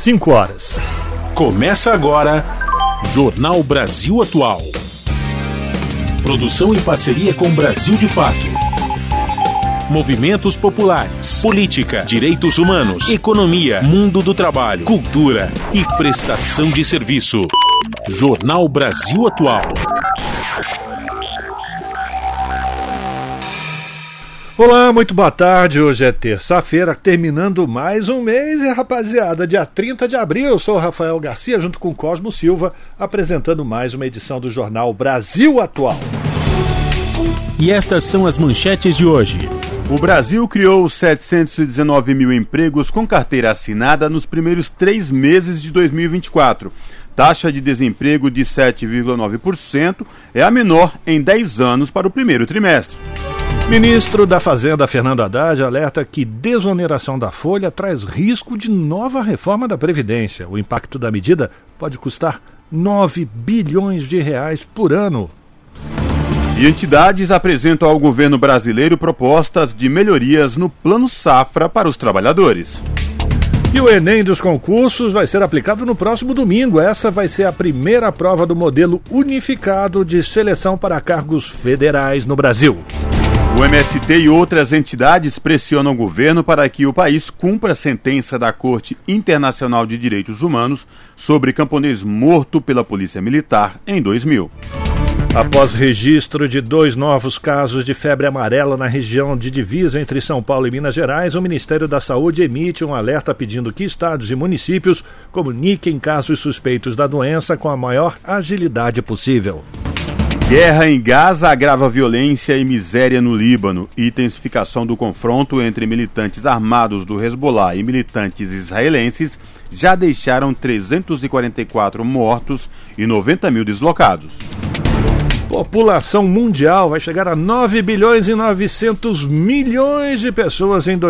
5 horas. Começa agora, Jornal Brasil Atual. Produção em parceria com Brasil de Fato. Movimentos populares, política, direitos humanos, economia, mundo do trabalho, cultura e prestação de serviço. Jornal Brasil Atual. Olá, muito boa tarde. Hoje é terça-feira, terminando mais um mês. E rapaziada, dia 30 de abril, eu sou o Rafael Garcia, junto com Cosmo Silva, apresentando mais uma edição do Jornal Brasil Atual. E estas são as manchetes de hoje. O Brasil criou 719 mil empregos com carteira assinada nos primeiros 3 meses de 2024. Taxa de desemprego de 7,9% é a menor em 10 anos para o primeiro trimestre. Ministro da Fazenda, Fernando Haddad, alerta que desoneração da folha traz risco de nova reforma da Previdência. O impacto da medida pode custar 9 bilhões de reais por ano. E entidades apresentam ao governo brasileiro propostas de melhorias no Plano Safra para os trabalhadores. E o Enem dos concursos vai ser aplicado no próximo domingo. Essa vai ser a primeira prova do modelo unificado de seleção para cargos federais no Brasil. O MST e outras entidades pressionam o governo para que o país cumpra a sentença da Corte Internacional de Direitos Humanos sobre camponês morto pela Polícia Militar em 2000. Após registro de 2 novos casos de febre amarela na região de divisa entre São Paulo e Minas Gerais, o Ministério da Saúde emite um alerta pedindo que estados e municípios comuniquem casos suspeitos da doença com a maior agilidade possível. Guerra em Gaza agrava violência e miséria no Líbano. Intensificação do confronto entre militantes armados do Hezbollah e militantes israelenses já deixaram 344 mortos e 90 mil deslocados. População mundial vai chegar a 9 bilhões e 900 milhões de pessoas em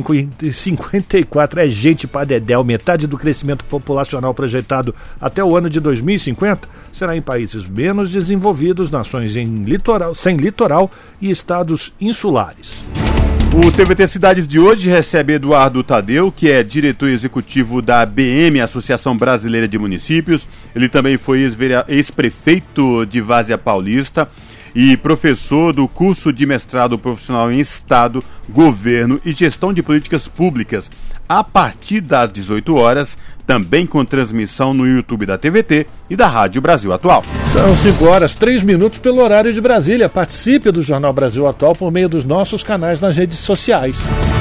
2054. É gente pra dedéu. Metade do crescimento populacional projetado até o ano de 2050 será em países menos desenvolvidos, nações sem litoral e estados insulares. O TVT Cidades de hoje recebe Eduardo Tadeu, que é diretor executivo da ABM, Associação Brasileira de Municípios. Ele também foi ex-prefeito de Várzea Paulista e professor do curso de mestrado profissional em Estado, Governo e Gestão de Políticas Públicas, a partir das 18 horas, também com transmissão no YouTube da TVT e da Rádio Brasil Atual. São 5 horas, 3 minutos pelo horário de Brasília. Participe do Jornal Brasil Atual por meio dos nossos canais nas redes sociais.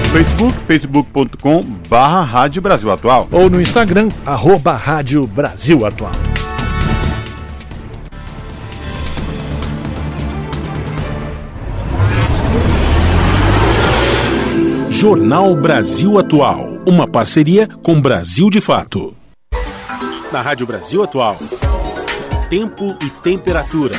facebook.com/Rádio Brasil Atual. Ou no Instagram, @Rádio Brasil Atual. Jornal Brasil Atual, uma parceria com Brasil de Fato. Na Rádio Brasil Atual, tempo e temperatura.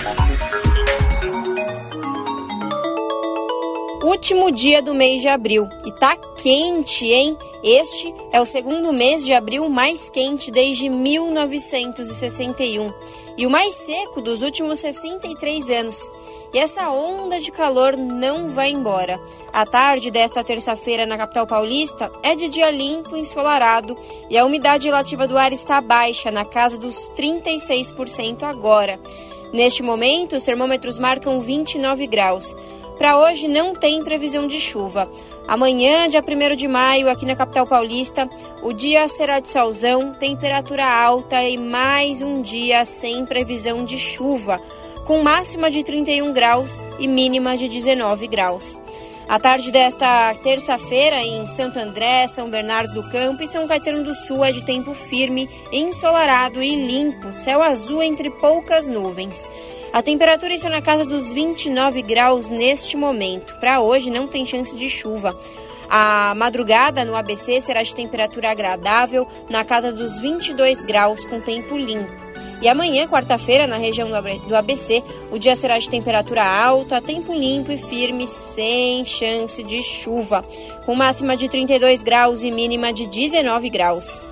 Último dia do mês de abril e tá quente, hein? Este é o segundo mês de abril mais quente desde 1961 e o mais seco dos últimos 63 anos. E essa onda de calor não vai embora. A tarde desta terça-feira na capital paulista é de dia limpo e ensolarado e a umidade relativa do ar está baixa, na casa dos 36% agora. Neste momento, os termômetros marcam 29 graus. Para hoje não tem previsão de chuva. Amanhã, dia 1º de maio, aqui na capital paulista, o dia será de solzão, temperatura alta e mais um dia sem previsão de chuva, com máxima de 31 graus e mínima de 19 graus. A tarde desta terça-feira em Santo André, São Bernardo do Campo e São Caetano do Sul é de tempo firme, ensolarado e limpo, céu azul entre poucas nuvens. A temperatura está na casa dos 29 graus neste momento. Para hoje não tem chance de chuva. A madrugada no ABC será de temperatura agradável, na casa dos 22 graus com tempo limpo. E amanhã, quarta-feira, na região do ABC, o dia será de temperatura alta, tempo limpo e firme, sem chance de chuva, com máxima de 32 graus e mínima de 19 graus.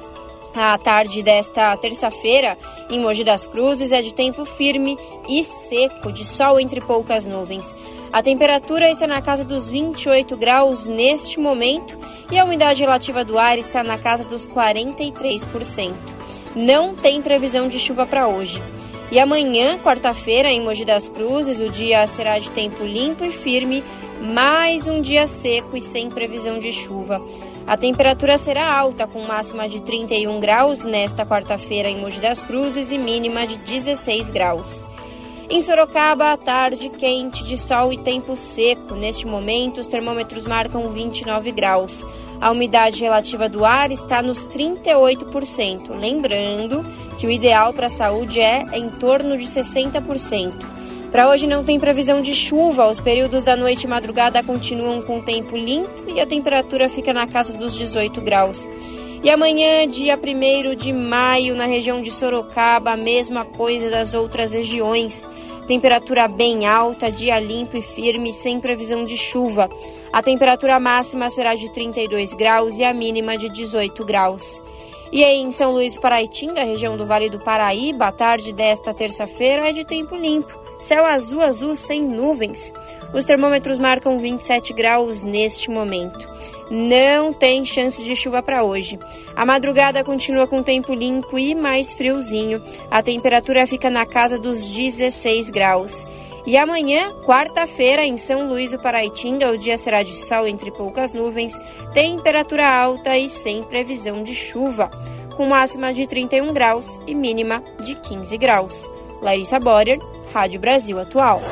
A tarde desta terça-feira, em Mogi das Cruzes, é de tempo firme e seco, de sol entre poucas nuvens. A temperatura está na casa dos 28 graus neste momento e a umidade relativa do ar está na casa dos 43%. Não tem previsão de chuva para hoje. E amanhã, quarta-feira, em Mogi das Cruzes, o dia será de tempo limpo e firme, mais um dia seco e sem previsão de chuva. A temperatura será alta, com máxima de 31 graus nesta quarta-feira em Mogi das Cruzes e mínima de 16 graus. Em Sorocaba, a tarde quente, de sol e tempo seco. Neste momento, os termômetros marcam 29 graus. A umidade relativa do ar está nos 38%. Lembrando que o ideal para a saúde é em torno de 60%. Para hoje não tem previsão de chuva, os períodos da noite e madrugada continuam com tempo limpo e a temperatura fica na casa dos 18 graus. E amanhã, dia 1º de maio, na região de Sorocaba, a mesma coisa das outras regiões. Temperatura bem alta, dia limpo e firme, sem previsão de chuva. A temperatura máxima será de 32 graus e a mínima de 18 graus. E aí, em São Luís do Paraitinga, região do Vale do Paraíba, a tarde desta terça-feira é de tempo limpo. Céu azul sem nuvens. Os termômetros marcam 27 graus neste momento. Não tem chance de chuva para hoje. A madrugada continua com tempo limpo e mais friozinho. A temperatura fica na casa dos 16 graus. E amanhã, quarta-feira, em São Luís do Paraitinga, o dia será de sol entre poucas nuvens, temperatura alta e sem previsão de chuva, com máxima de 31 graus e mínima de 15 graus. Larissa Borer, Rádio Brasil Atual.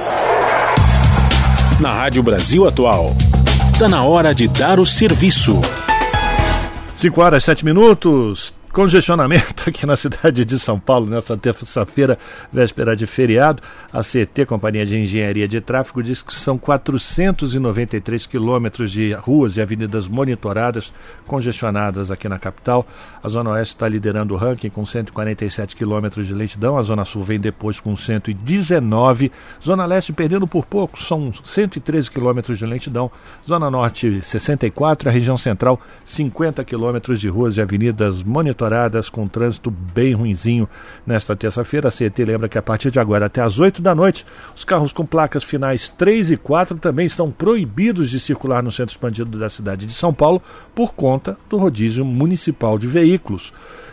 Na Rádio Brasil Atual, está na hora de dar o serviço. 5 horas, 7 minutos. Congestionamento aqui na cidade de São Paulo nessa terça-feira, véspera de feriado. A CET, Companhia de Engenharia de Tráfego, diz que são 493 quilômetros de ruas e avenidas monitoradas, congestionadas aqui na capital. A Zona Oeste está liderando o ranking com 147 quilômetros de lentidão. A Zona Sul vem depois com 119. Zona Leste perdendo por pouco, são 113 quilômetros de lentidão. Zona Norte, 64. A região central, 50 quilômetros de ruas e avenidas monitoradas, com trânsito bem ruinzinho nesta terça-feira. A CET lembra que a partir de agora até às 8 da noite, os carros com placas finais 3 e 4 também estão proibidos de circular no centro expandido da cidade de São Paulo por conta do rodízio municipal de veículos.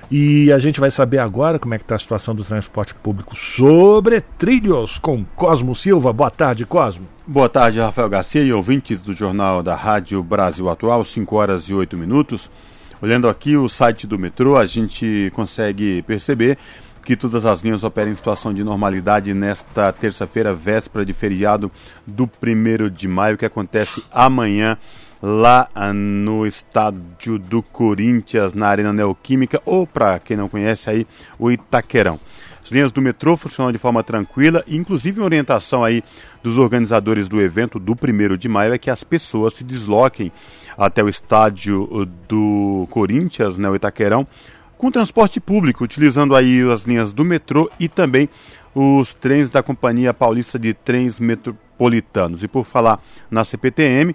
E a gente vai saber agora como é que está a situação do transporte público sobre trilhos com Cosmo Silva. Boa tarde, Cosmo. Boa tarde, Rafael Garcia e ouvintes do Jornal da Rádio Brasil Atual, 5 horas e 8 minutos. Olhando aqui o site do metrô, a gente consegue perceber que todas as linhas operam em situação de normalidade nesta terça-feira, véspera de feriado do 1º de maio, que acontece amanhã lá no estádio do Corinthians, na Arena Neoquímica, ou para quem não conhece aí, o Itaquerão. As linhas do metrô funcionam de forma tranquila, inclusive em orientação aí dos organizadores do evento do 1º de maio é que as pessoas se desloquem até o estádio do Corinthians, né, o Itaquerão, com transporte público, utilizando aí as linhas do metrô e também os trens da Companhia Paulista de Trens Metropolitanos. E por falar na CPTM,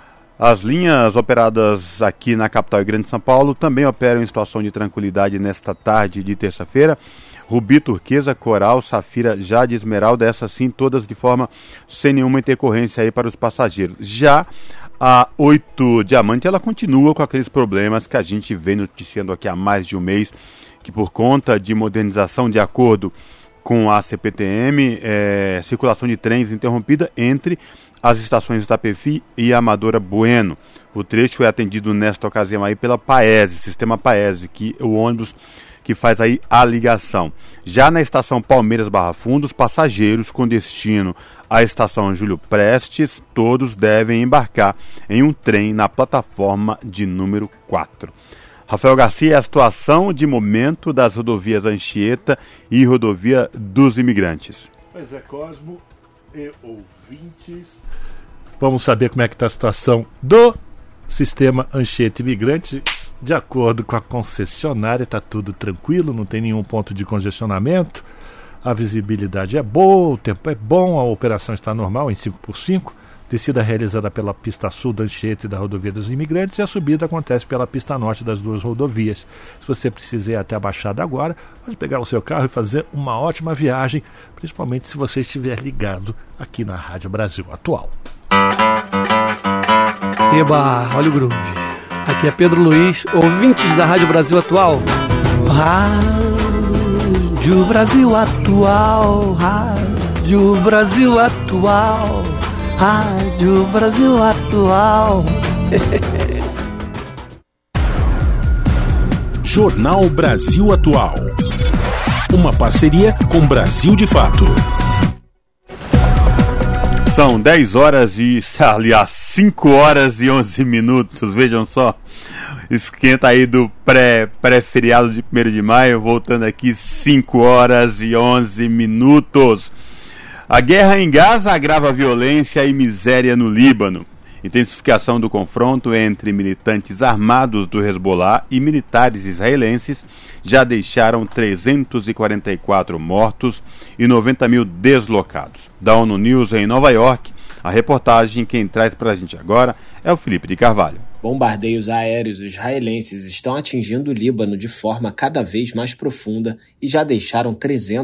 as linhas operadas aqui na capital e Grande São Paulo também operam em situação de tranquilidade nesta tarde de terça-feira. Rubi, Turquesa, Coral, Safira, Jade, Esmeralda, essas sim, todas de forma sem nenhuma intercorrência aí para os passageiros. Já a 8 Diamante, ela continua com aqueles problemas que a gente vem noticiando aqui há mais de um mês, que por conta de modernização de acordo com a CPTM, circulação de trens interrompida entre as estações Itapevi e Amadora Bueno. O trecho é atendido nesta ocasião aí pela Paese, sistema Paese, que é o ônibus que faz aí a ligação. Já na estação Palmeiras Barra Funda, os passageiros com destino à estação Júlio Prestes, todos devem embarcar em um trem na plataforma de número 4. Rafael Garcia, a situação de momento das rodovias Anchieta e Rodovia dos Imigrantes. Pois é, Cosmo e ouvintes, vamos saber como é que está a situação do sistema Anchieta Imigrantes. De acordo com a concessionária, está tudo tranquilo, não tem nenhum ponto de congestionamento, a visibilidade é boa, o tempo é bom, a operação está normal em 5x5, Descida realizada pela pista sul da Anchieta e da rodovia dos Imigrantes, e a subida acontece pela pista norte das duas rodovias. Se você precisar ir até a Baixada agora, pode pegar o seu carro e fazer uma ótima viagem, principalmente se você estiver ligado aqui na Rádio Brasil Atual. Eba, olha o groove. Aqui é Pedro Luiz, ouvintes da Rádio Brasil Atual. Rádio Brasil Atual, Rádio Brasil Atual, Rádio Brasil Atual. Jornal Brasil Atual. Uma parceria com Brasil de Fato. São 10 horas e, aliás, 5 horas e 11 minutos, vejam só. Esquenta aí do pré-feriado de 1º de maio, voltando aqui 5 horas e 11 minutos. A guerra em Gaza agrava a violência e miséria no Líbano. Intensificação do confronto entre militantes armados do Hezbollah e militares israelenses já deixaram 344 mortos e 90 mil deslocados. Da ONU News em Nova York, a reportagem quem traz para a gente agora é o Felipe de Carvalho. Bombardeios aéreos israelenses estão atingindo o Líbano de forma cada vez mais profunda e já deixaram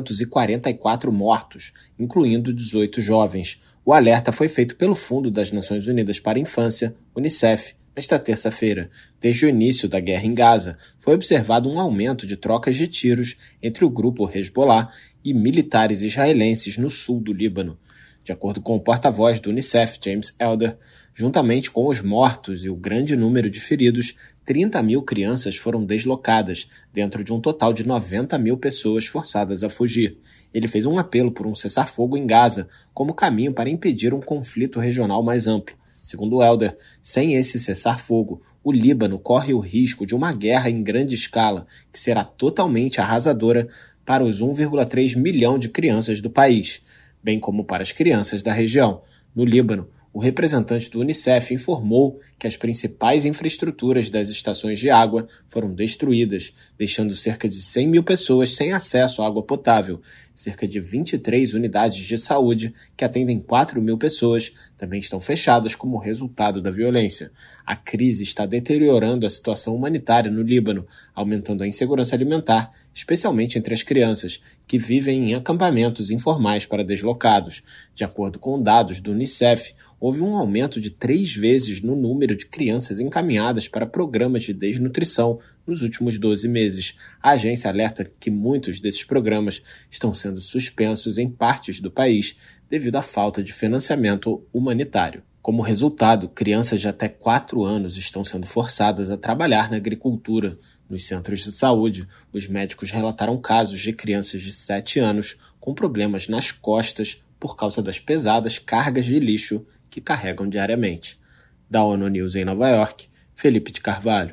344 mortos, incluindo 18 jovens. O alerta foi feito pelo Fundo das Nações Unidas para a Infância, UNICEF, nesta terça-feira. Desde o início da guerra em Gaza, foi observado um aumento de trocas de tiros entre o grupo Hezbollah e militares israelenses no sul do Líbano. De acordo com o porta-voz do UNICEF, James Elder, juntamente com os mortos e o grande número de feridos, 30 mil crianças foram deslocadas, dentro de um total de 90 mil pessoas forçadas a fugir. Ele fez um apelo por um cessar-fogo em Gaza, como caminho para impedir um conflito regional mais amplo. Segundo Elder, sem esse cessar-fogo, o Líbano corre o risco de uma guerra em grande escala, que será totalmente arrasadora para os 1,3 milhão de crianças do país, bem como para as crianças da região. No Líbano, o representante do UNICEF informou que as principais infraestruturas das estações de água foram destruídas, deixando cerca de 100 mil pessoas sem acesso à água potável. Cerca de 23 unidades de saúde, que atendem 4 mil pessoas, também estão fechadas como resultado da violência. A crise está deteriorando a situação humanitária no Líbano, aumentando a insegurança alimentar, especialmente entre as crianças, que vivem em acampamentos informais para deslocados. De acordo com dados do UNICEF, houve um aumento de 3 vezes no número de crianças encaminhadas para programas de desnutrição nos últimos 12 meses. A agência alerta que muitos desses programas estão sendo suspensos em partes do país devido à falta de financiamento humanitário. Como resultado, crianças de até 4 anos estão sendo forçadas a trabalhar na agricultura. Nos centros de saúde, os médicos relataram casos de crianças de 7 anos com problemas nas costas por causa das pesadas cargas de lixo que carregam diariamente. Da ONU News em Nova York, Felipe de Carvalho.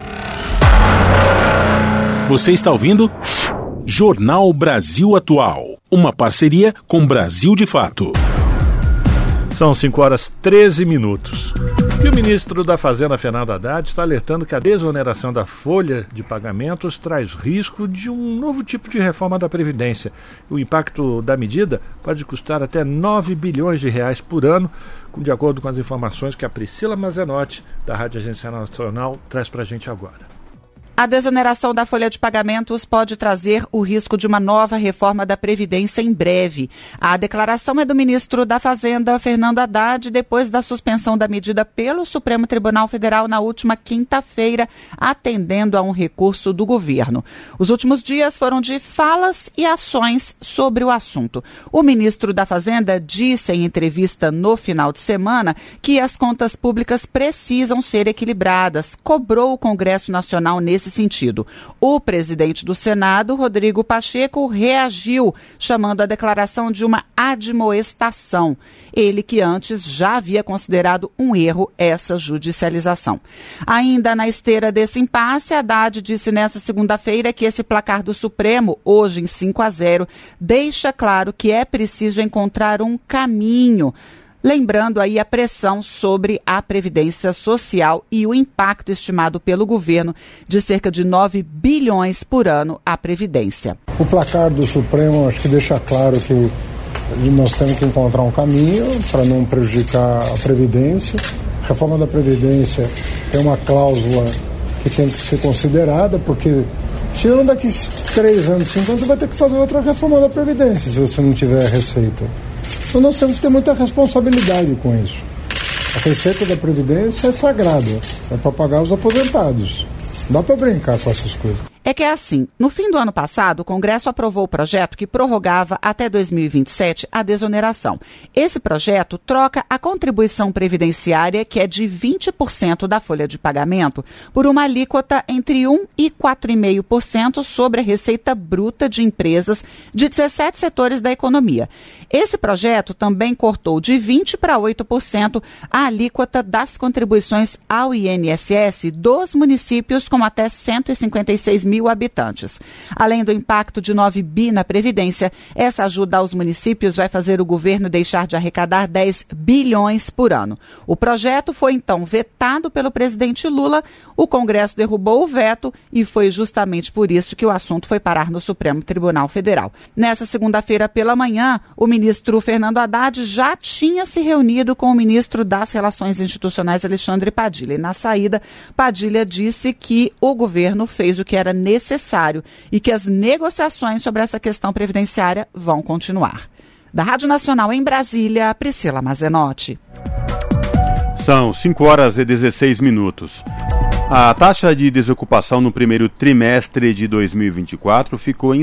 Você está ouvindo Jornal Brasil Atual, uma parceria com Brasil de Fato. São 5 horas 13 minutos. E o ministro da Fazenda, Fernando Haddad, está alertando que a desoneração da folha de pagamentos traz risco de um novo tipo de reforma da Previdência. O impacto da medida pode custar até 9 bilhões de reais por ano, de acordo com as informações que a Priscila Mazenotti, da Rádio Agência Nacional, traz para a gente agora. A desoneração da folha de pagamentos pode trazer o risco de uma nova reforma da Previdência em breve. A declaração é do ministro da Fazenda, Fernando Haddad, depois da suspensão da medida pelo Supremo Tribunal Federal na última quinta-feira, atendendo a um recurso do governo. Os últimos dias foram de falas e ações sobre o assunto. O ministro da Fazenda disse em entrevista no final de semana que as contas públicas precisam ser equilibradas, cobrou o Congresso Nacional nesse sentido. O presidente do Senado, Rodrigo Pacheco, reagiu, chamando a declaração de uma admoestação. Ele que antes já havia considerado um erro essa judicialização. Ainda na esteira desse impasse, Haddad disse nesta segunda-feira que esse placar do Supremo, hoje em 5-0, deixa claro que é preciso encontrar um caminho, lembrando aí a pressão sobre a Previdência Social e o impacto estimado pelo governo de cerca de 9 bilhões por ano à Previdência. O placar do Supremo acho que deixa claro que E nós temos que encontrar um caminho para não prejudicar a Previdência. A reforma da Previdência tem uma cláusula que tem que ser considerada, porque senão daqui 3 anos, 5 anos, você vai ter que fazer outra reforma da Previdência se você não tiver receita. Então nós temos que ter muita responsabilidade com isso. A receita da Previdência é sagrada, é para pagar os aposentados. Não dá para brincar com essas coisas. É que é assim, no fim do ano passado, o Congresso aprovou o projeto que prorrogava até 2027 a desoneração. Esse projeto troca a contribuição previdenciária, que é de 20% da folha de pagamento, por uma alíquota entre 1% e 4,5% sobre a receita bruta de empresas de 17 setores da economia. Esse projeto também cortou de 20% para 8% a alíquota das contribuições ao INSS dos municípios com até 156 mil habitantes. Além do impacto de 9 bi na Previdência, essa ajuda aos municípios vai fazer o governo deixar de arrecadar 10 bilhões por ano. O projeto foi então vetado pelo presidente Lula, o Congresso derrubou o veto e foi justamente por isso que o assunto foi parar no Supremo Tribunal Federal. Nessa segunda-feira pela manhã, o ministro Fernando Haddad já tinha se reunido com o ministro das Relações Institucionais, Alexandre Padilha. E na saída, Padilha disse que o governo fez o que era necessário e que as negociações sobre essa questão previdenciária vão continuar. Da Rádio Nacional em Brasília, Priscila Mazenotti. São 5h16. A taxa de desocupação no primeiro trimestre de 2024 ficou em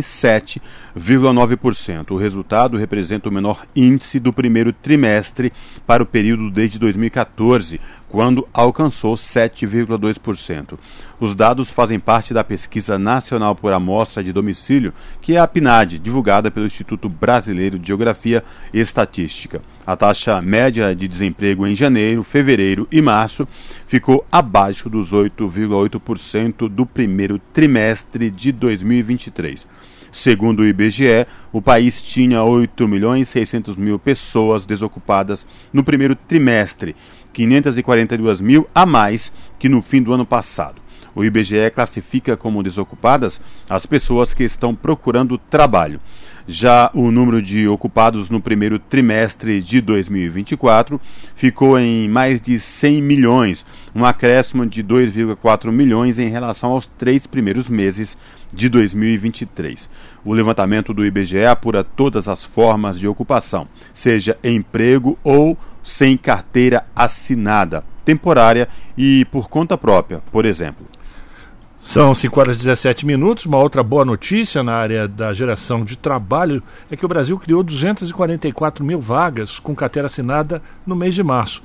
7,9%. O resultado representa o menor índice do primeiro trimestre para o período desde 2014, quando alcançou 7,2%. Os dados fazem parte da Pesquisa Nacional por Amostra de Domicílio, que é a PNAD, divulgada pelo Instituto Brasileiro de Geografia e Estatística. A taxa média de desemprego em janeiro, fevereiro e março ficou abaixo dos 8,8% do primeiro trimestre de 2023. Segundo o IBGE, o país tinha 8.600.000 pessoas desocupadas no primeiro trimestre, 542 mil a mais que no fim do ano passado. O IBGE classifica como desocupadas as pessoas que estão procurando trabalho. Já o número de ocupados no primeiro trimestre de 2024 ficou em mais de 100 milhões, um acréscimo de 2,4 milhões em relação aos 3 primeiros meses de 2023. O levantamento do IBGE apura todas as formas de ocupação, seja emprego ou sem carteira assinada, temporária e por conta própria, por exemplo. São 5h17. Uma outra boa notícia na área da geração de trabalho é que o Brasil criou 244 mil vagas com carteira assinada no mês de março.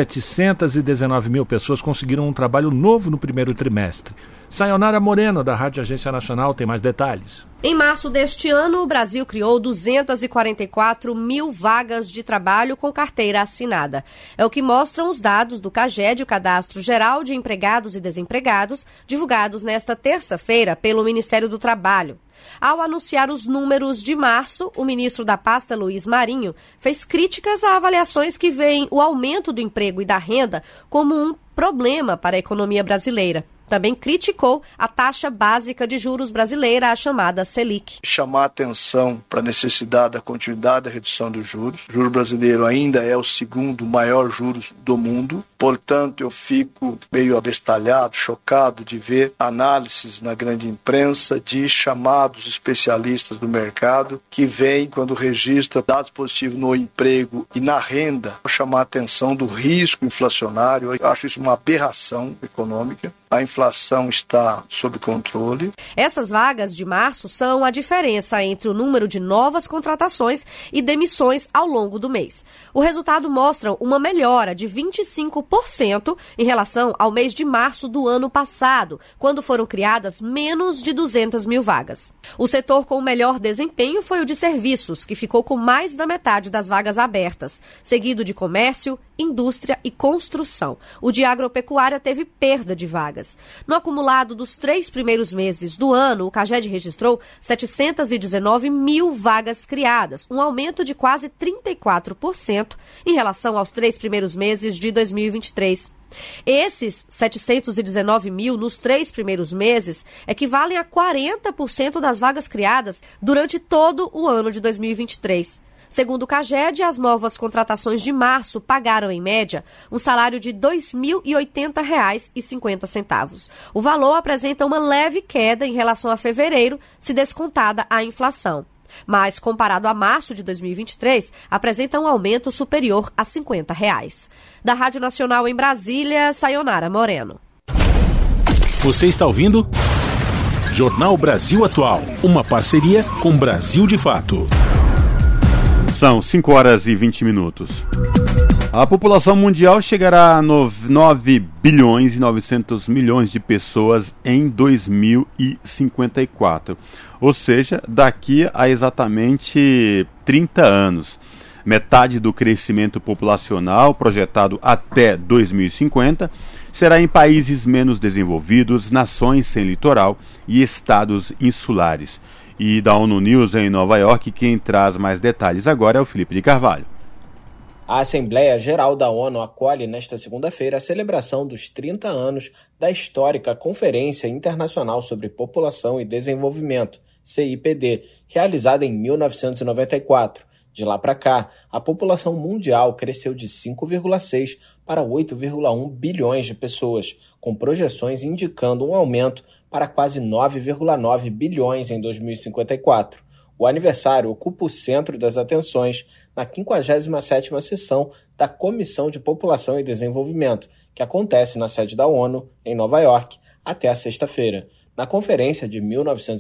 719 mil pessoas conseguiram um trabalho novo no primeiro trimestre. Sayonara Moreno, da Rádio Agência Nacional, tem mais detalhes. Em março deste ano, o Brasil criou 244 mil vagas de trabalho com carteira assinada. É o que mostram os dados do CAGED, o Cadastro Geral de Empregados e Desempregados, divulgados nesta terça-feira pelo Ministério do Trabalho. Ao anunciar os números de março, o ministro da pasta, Luiz Marinho, fez críticas a avaliações que veem o aumento do emprego e da renda como um problema para a economia brasileira. Também criticou a taxa básica de juros brasileira, a chamada Selic. Chamar atenção para a necessidade da continuidade da redução dos juros. O juro brasileiro ainda é o segundo maior juros do mundo. Portanto, eu fico meio abestalhado, chocado de ver análises na grande imprensa de chamados especialistas do mercado que vêm, quando registra dados positivos no emprego e na renda, chamar a atenção do risco inflacionário. Eu acho isso uma aberração econômica. A inflação está sob controle. Essas vagas de março são a diferença entre o número de novas contratações e demissões ao longo do mês. O resultado mostra uma melhora de 25% em relação ao mês de março do ano passado, quando foram criadas menos de 200 mil vagas. O setor com o melhor desempenho foi o de serviços, que ficou com mais da metade das vagas abertas, seguido de comércio, indústria e construção. O de agropecuária teve perda de vagas. No acumulado dos 3 primeiros meses do ano, o CAGED registrou 719 mil vagas criadas, um aumento de quase 34% em relação aos 3 primeiros meses de 2023. Esses 719 mil nos 3 primeiros meses equivalem a 40% das vagas criadas durante todo o ano de 2023. Segundo o CAGED, as novas contratações de março pagaram, em média, um salário de R$ 2.080,50. O valor apresenta uma leve queda em relação a fevereiro, se descontada a inflação. Mas, comparado a março de 2023, apresenta um aumento superior a R$ 50. Da Rádio Nacional em Brasília, Sayonara Moreno. Você está ouvindo? Jornal Brasil Atual, uma parceria com Brasil de Fato. São 5 horas e 20 minutos. A população mundial chegará a 9 bilhões e 900 milhões de pessoas em 2054. Ou seja, daqui a exatamente 30 anos. Metade do crescimento populacional projetado até 2050 será em países menos desenvolvidos, nações sem litoral e estados insulares. E da ONU News em Nova York, quem traz mais detalhes agora é o Felipe de Carvalho. A Assembleia Geral da ONU acolhe nesta segunda-feira a celebração dos 30 anos da histórica Conferência Internacional sobre População e Desenvolvimento, CIPD, realizada em 1994. De lá para cá, a população mundial cresceu de 5,6 para 8,1 bilhões de pessoas, com projeções indicando um aumento para quase 9,9 bilhões em 2054. O aniversário ocupa o centro das atenções na 57ª sessão da Comissão de População e Desenvolvimento, que acontece na sede da ONU, em Nova York, até a sexta-feira. Na conferência de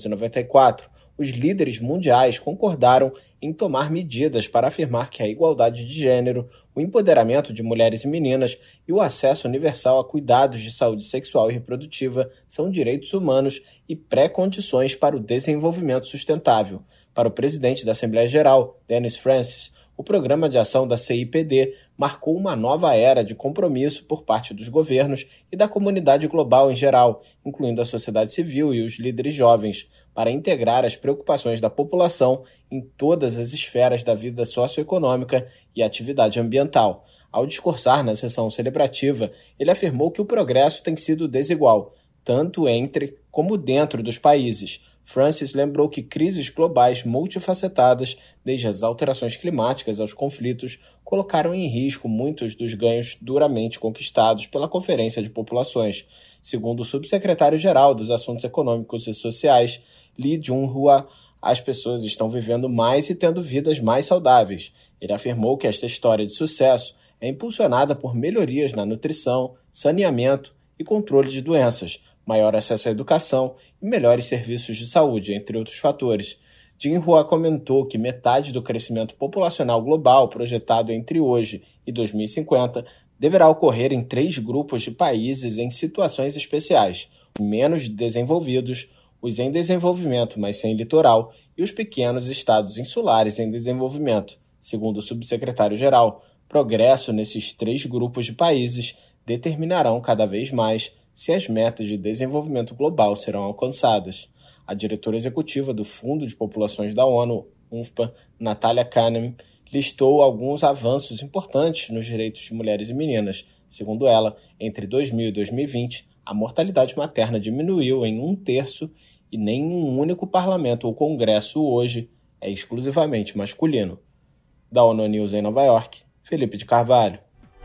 1994, os líderes mundiais concordaram em tomar medidas para afirmar que a igualdade de gênero, o empoderamento de mulheres e meninas e o acesso universal a cuidados de saúde sexual e reprodutiva são direitos humanos e pré-condições para o desenvolvimento sustentável. Para o presidente da Assembleia Geral, Dennis Francis, o programa de ação da CIPD marcou uma nova era de compromisso por parte dos governos e da comunidade global em geral, incluindo a sociedade civil e os líderes jovens, para integrar as preocupações da população em todas as esferas da vida socioeconômica e atividade ambiental. Ao discursar na sessão celebrativa, ele afirmou que o progresso tem sido desigual, tanto entre como dentro dos países. Francis lembrou que crises globais multifacetadas, desde as alterações climáticas aos conflitos, colocaram em risco muitos dos ganhos duramente conquistados pela Conferência de Populações. Segundo o subsecretário-geral dos Assuntos Econômicos e Sociais, Lee Jun-hwa, as pessoas estão vivendo mais e tendo vidas mais saudáveis. Ele afirmou que esta história de sucesso é impulsionada por melhorias na nutrição, saneamento e controle de doenças, maior acesso à educação e melhores serviços de saúde, entre outros fatores. Jin-hua comentou que metade do crescimento populacional global projetado entre hoje e 2050 deverá ocorrer em 3 grupos de países em situações especiais: os menos desenvolvidos, os em desenvolvimento, mas sem litoral, e os pequenos estados insulares em desenvolvimento. Segundo o subsecretário-geral, progresso nesses 3 grupos de países determinarão cada vez mais se as metas de desenvolvimento global serão alcançadas. A diretora executiva do Fundo de Populações da ONU, UNFPA, Natalia Kanem, listou alguns avanços importantes nos direitos de mulheres e meninas. Segundo ela, entre 2000 e 2020, a mortalidade materna diminuiu em 1/3 e nenhum único parlamento ou congresso hoje é exclusivamente masculino. Da ONU News em Nova York, Felipe de Carvalho.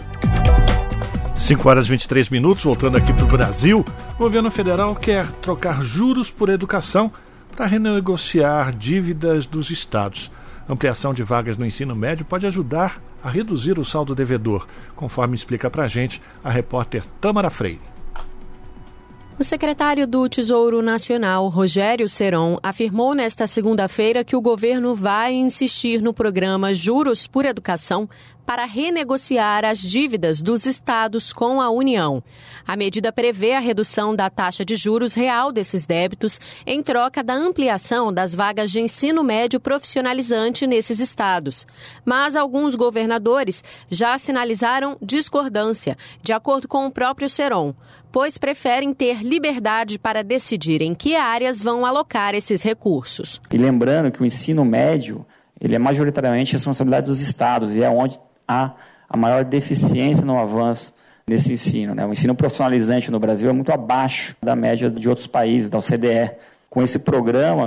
5 horas e 23 minutos, voltando aqui para o Brasil. O governo federal quer trocar juros por educação para renegociar dívidas dos estados. A ampliação de vagas no ensino médio pode ajudar a reduzir o saldo devedor, conforme explica para a gente a repórter Tâmara Freire. O secretário do Tesouro Nacional, Rogério Seron, afirmou nesta segunda-feira que o governo vai insistir no programa Juros por Educação para renegociar as dívidas dos estados com a União. A medida prevê a redução da taxa de juros real desses débitos em troca da ampliação das vagas de ensino médio profissionalizante nesses estados. Mas alguns governadores já sinalizaram discordância, de acordo com o próprio Seron, pois preferem ter liberdade para decidir em que áreas vão alocar esses recursos. E lembrando que o ensino médio ele é majoritariamente responsabilidade dos estados e é onde há a maior deficiência no avanço nesse ensino, né? O ensino profissionalizante no Brasil é muito abaixo da média de outros países, da OCDE. Com esse programa,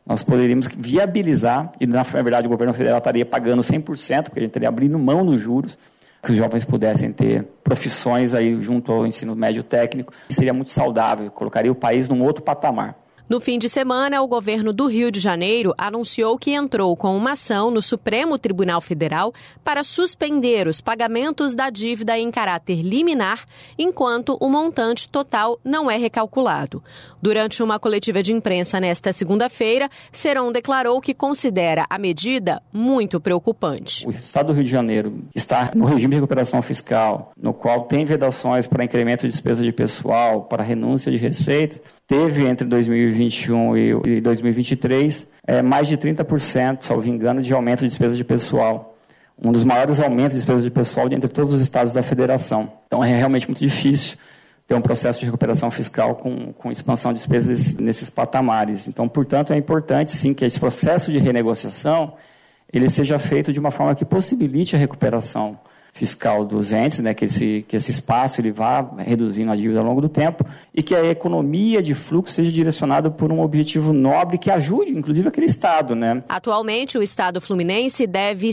nós poderíamos viabilizar, e na verdade o governo federal estaria pagando 100%, porque a gente estaria abrindo mão dos juros, que os jovens pudessem ter profissões aí junto ao ensino médio técnico, seria muito saudável, colocaria o país num outro patamar. No fim de semana, o governo do Rio de Janeiro anunciou que entrou com uma ação no Supremo Tribunal Federal para suspender os pagamentos da dívida em caráter liminar, enquanto o montante total não é recalculado. Durante uma coletiva de imprensa nesta segunda-feira, Seron declarou que considera a medida muito preocupante. O Estado do Rio de Janeiro está no regime de recuperação fiscal, no qual tem vedações para incremento de despesa de pessoal, para renúncia de receitas. Teve entre 2021 e 2023 mais de 30%, salvo engano, de aumento de despesa de pessoal. Um dos maiores aumentos de despesa de pessoal entre todos os estados da federação. Então é realmente muito difícil ter um processo de recuperação fiscal com expansão de despesas nesses patamares. Então, portanto, é importante sim que esse processo de renegociação ele seja feito de uma forma que possibilite a recuperação fiscal dos entes, né, que esse espaço ele vá reduzindo a dívida ao longo do tempo e que a economia de fluxo seja direcionada por um objetivo nobre que ajude, inclusive, aquele Estado, né? Atualmente, o Estado fluminense deve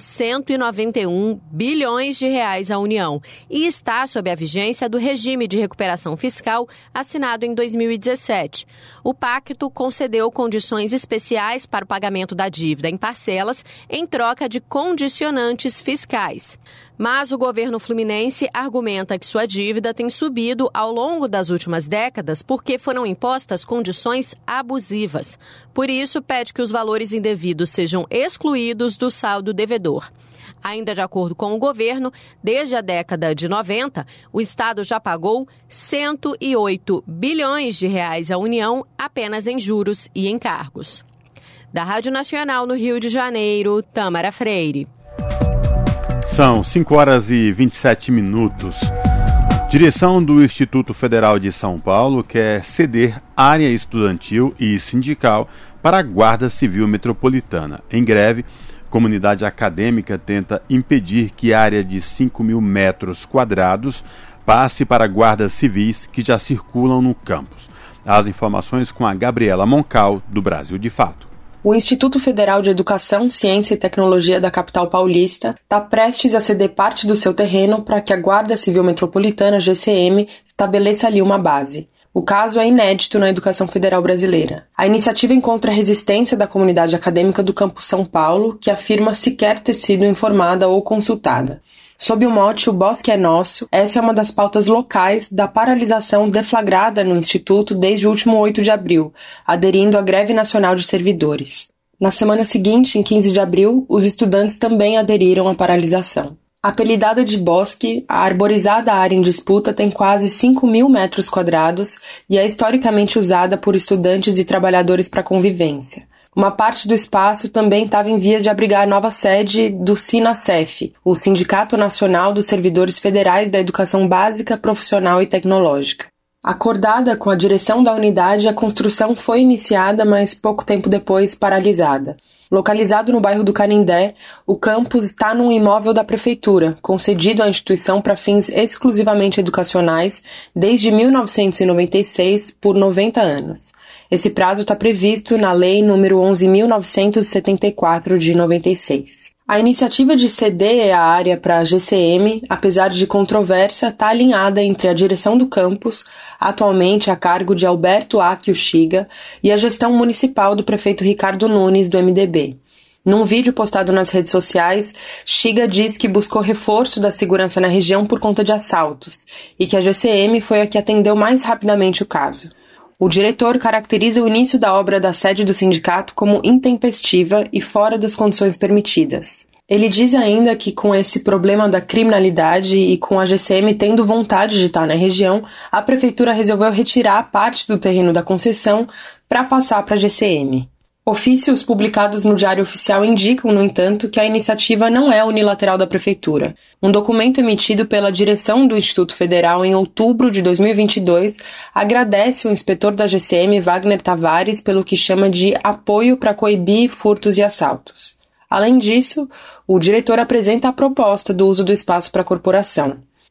191 bilhões de reais à União e está sob a vigência do regime de recuperação fiscal assinado em 2017. O pacto concedeu condições especiais para o pagamento da dívida em parcelas em troca de condicionantes fiscais. Mas o governo fluminense argumenta que sua dívida tem subido ao longo das últimas décadas porque foram impostas condições abusivas. Por isso, pede que os valores indevidos sejam excluídos do saldo devedor. Ainda de acordo com o governo, desde a década de 90, o Estado já pagou 108 bilhões de reais à União apenas em juros e encargos. Da Rádio Nacional no Rio de Janeiro, Tâmara Freire. São 5 horas e 27 minutos. Direção do Instituto Federal de São Paulo quer ceder área estudantil e sindical para a Guarda Civil Metropolitana. Em greve, a comunidade acadêmica tenta impedir que a área de 5.000 metros quadrados passe para guardas civis que já circulam no campus. As informações com a Gabriela Moncal, do Brasil de Fato. O Instituto Federal de Educação, Ciência e Tecnologia da capital paulista está prestes a ceder parte do seu terreno para que a Guarda Civil Metropolitana, GCM, estabeleça ali uma base. O caso é inédito na educação federal brasileira. A iniciativa encontra a resistência da comunidade acadêmica do campus São Paulo, que afirma sequer ter sido informada ou consultada. Sob o mote O Bosque é Nosso, essa é uma das pautas locais da paralisação deflagrada no Instituto desde o último 8 de abril, aderindo à greve nacional de servidores. Na semana seguinte, em 15 de abril, os estudantes também aderiram à paralisação. Apelidada de Bosque, a arborizada área em disputa tem quase 5.000 metros quadrados e é historicamente usada por estudantes e trabalhadores para convivência. Uma parte do espaço também estava em vias de abrigar a nova sede do SINASEF, o Sindicato Nacional dos Servidores Federais da Educação Básica, Profissional e Tecnológica. Acordada com a direção da unidade, a construção foi iniciada, mas pouco tempo depois paralisada. Localizado no bairro do Canindé, o campus está num imóvel da prefeitura, concedido à instituição para fins exclusivamente educacionais desde 1996 por 90 anos. Esse prazo está previsto na Lei nº 11.974 de 96. A iniciativa de ceder a área para a GCM, apesar de controversa, está alinhada entre a direção do campus, atualmente a cargo de Alberto Akio Shiga, e a gestão municipal do prefeito Ricardo Nunes, do MDB. Num vídeo postado nas redes sociais, Shiga diz que buscou reforço da segurança na região por conta de assaltos, e que a GCM foi a que atendeu mais rapidamente o caso. O diretor caracteriza o início da obra da sede do sindicato como intempestiva e fora das condições permitidas. Ele diz ainda que com esse problema da criminalidade e com a GCM tendo vontade de estar na região, a prefeitura resolveu retirar parte do terreno da concessão para passar para a GCM. Ofícios publicados no Diário Oficial indicam, no entanto, que a iniciativa não é unilateral da Prefeitura. Um documento emitido pela direção do Instituto Federal em outubro de 2022 agradece o inspetor da GCM, Wagner Tavares, pelo que chama de apoio para coibir furtos e assaltos. Além disso, o diretor apresenta a proposta do uso do espaço para a corporação.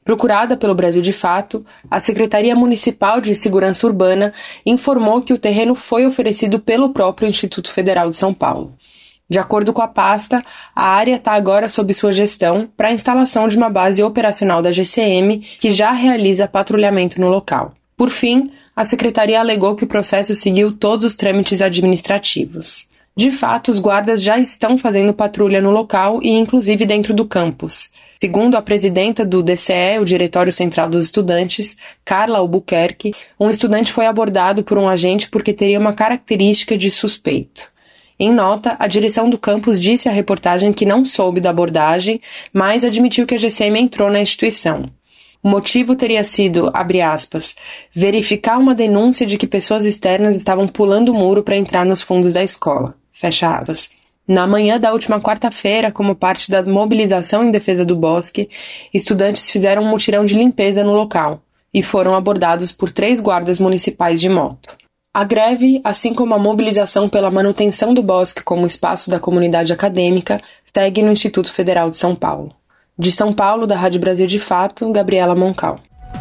Procurada pelo Brasil de Fato, a Secretaria Municipal de Segurança Urbana informou que o terreno foi oferecido pelo próprio Instituto Federal de São Paulo. De acordo com a pasta, a área está agora sob sua gestão para a instalação de uma base operacional da GCM, que já realiza patrulhamento no local. Por fim, a Secretaria alegou que o processo seguiu todos os trâmites administrativos. De fato, os guardas já estão fazendo patrulha no local e inclusive dentro do campus. Segundo a presidenta do DCE, o Diretório Central dos Estudantes, Carla Albuquerque, um estudante foi abordado por um agente porque teria uma característica de suspeito. Em nota, a direção do campus disse à reportagem que não soube da abordagem, mas admitiu que a GCM entrou na instituição. O motivo teria sido, abre aspas, verificar uma denúncia de que pessoas externas estavam pulando o muro para entrar nos fundos da escola. Fecha aspas. Na manhã da última quarta-feira, como parte da mobilização em defesa do bosque, estudantes fizeram um mutirão de limpeza no local e foram abordados por 3 guardas municipais de moto. A greve, assim como a mobilização pela manutenção do bosque como espaço da comunidade acadêmica, segue no Instituto Federal de São Paulo. De São Paulo, da Rádio Brasil de Fato, Gabriela Moncal.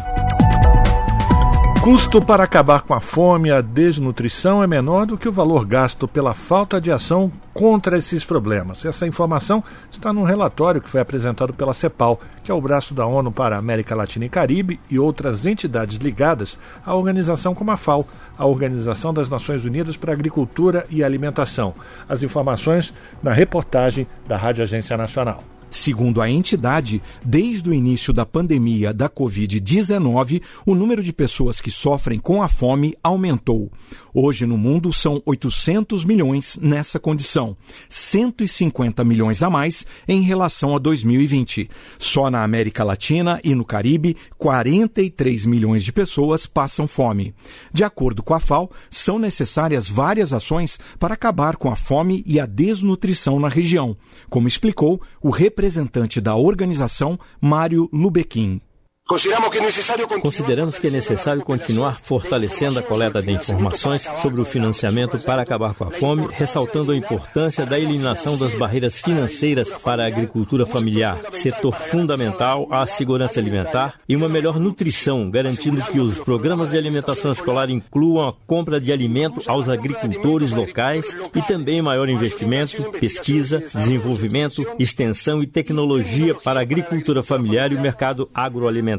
Custo para acabar com a fome e a desnutrição é menor do que o valor gasto pela falta de ação contra esses problemas. Essa informação está num relatório que foi apresentado pela CEPAL, que é o braço da ONU para a América Latina e Caribe, e outras entidades ligadas à organização como a FAO, a Organização das Nações Unidas para a Agricultura e Alimentação. As informações na reportagem da Rádio Agência Nacional. Segundo a entidade, desde o início da pandemia da Covid-19, o número de pessoas que sofrem com a fome aumentou. Hoje, no mundo, são 800 milhões nessa condição, 150 milhões a mais em relação a 2020. Só na América Latina e no Caribe, 43 milhões de pessoas passam fome. De acordo com a FAO, são necessárias várias ações para acabar com a fome e a desnutrição na região, como explicou o representante da organização, Mário Lubequim. Consideramos que é necessário continuar fortalecendo a coleta de informações sobre o financiamento para acabar com a fome, ressaltando a importância da eliminação das barreiras financeiras para a agricultura familiar, setor fundamental à segurança alimentar e uma melhor nutrição, garantindo que os programas de alimentação escolar incluam a compra de alimento aos agricultores locais e também maior investimento, pesquisa, desenvolvimento, extensão e tecnologia para a agricultura familiar e o mercado agroalimentar.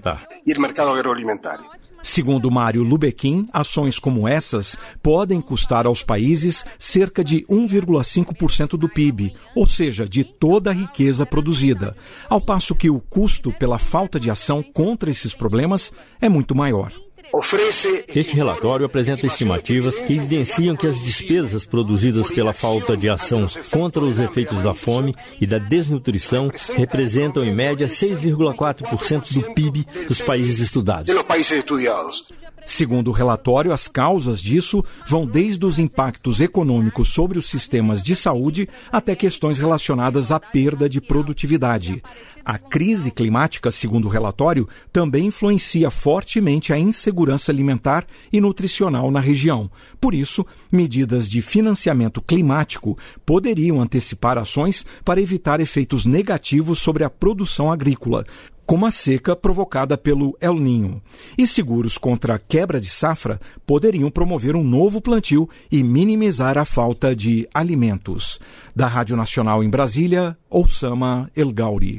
Segundo Mário Lubequim, ações como essas podem custar aos países cerca de 1,5% do PIB, ou seja, de toda a riqueza produzida, ao passo que o custo pela falta de ação contra esses problemas é muito maior. Este relatório apresenta estimativas que evidenciam que as despesas produzidas pela falta de ação contra os efeitos da fome e da desnutrição representam, em média, 6,4% do PIB dos países estudados. Segundo o relatório, as causas disso vão desde os impactos econômicos sobre os sistemas de saúde até questões relacionadas à perda de produtividade. A crise climática, segundo o relatório, também influencia fortemente a insegurança alimentar e nutricional na região. Por isso, medidas de financiamento climático poderiam antecipar ações para evitar efeitos negativos sobre a produção agrícola, como a seca provocada pelo El Niño. E seguros contra a quebra de safra poderiam promover um novo plantio e minimizar a falta de alimentos. Da Rádio Nacional em Brasília, Oussama El Gauri.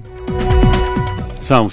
São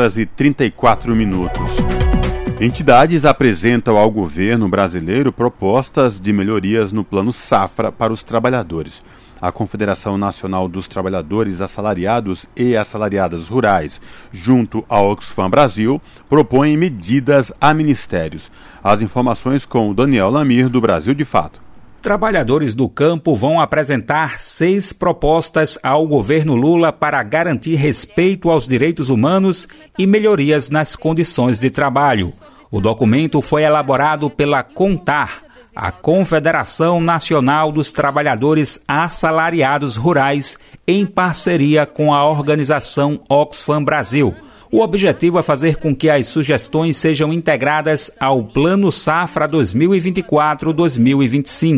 5h34. Entidades apresentam ao governo brasileiro propostas de melhorias no Plano Safra para os trabalhadores. A Confederação Nacional dos Trabalhadores Assalariados e Assalariadas Rurais, junto ao Oxfam Brasil, propõem medidas a ministérios. As informações com o Daniel Lamir, do Brasil de Fato. Trabalhadores do campo vão apresentar 6 propostas ao governo Lula para garantir respeito aos direitos humanos e melhorias nas condições de trabalho. O documento foi elaborado pela CONTAR, a Confederação Nacional dos Trabalhadores Assalariados Rurais, em parceria com a organização Oxfam Brasil. O objetivo é fazer com que as sugestões sejam integradas ao Plano Safra 2024-2025.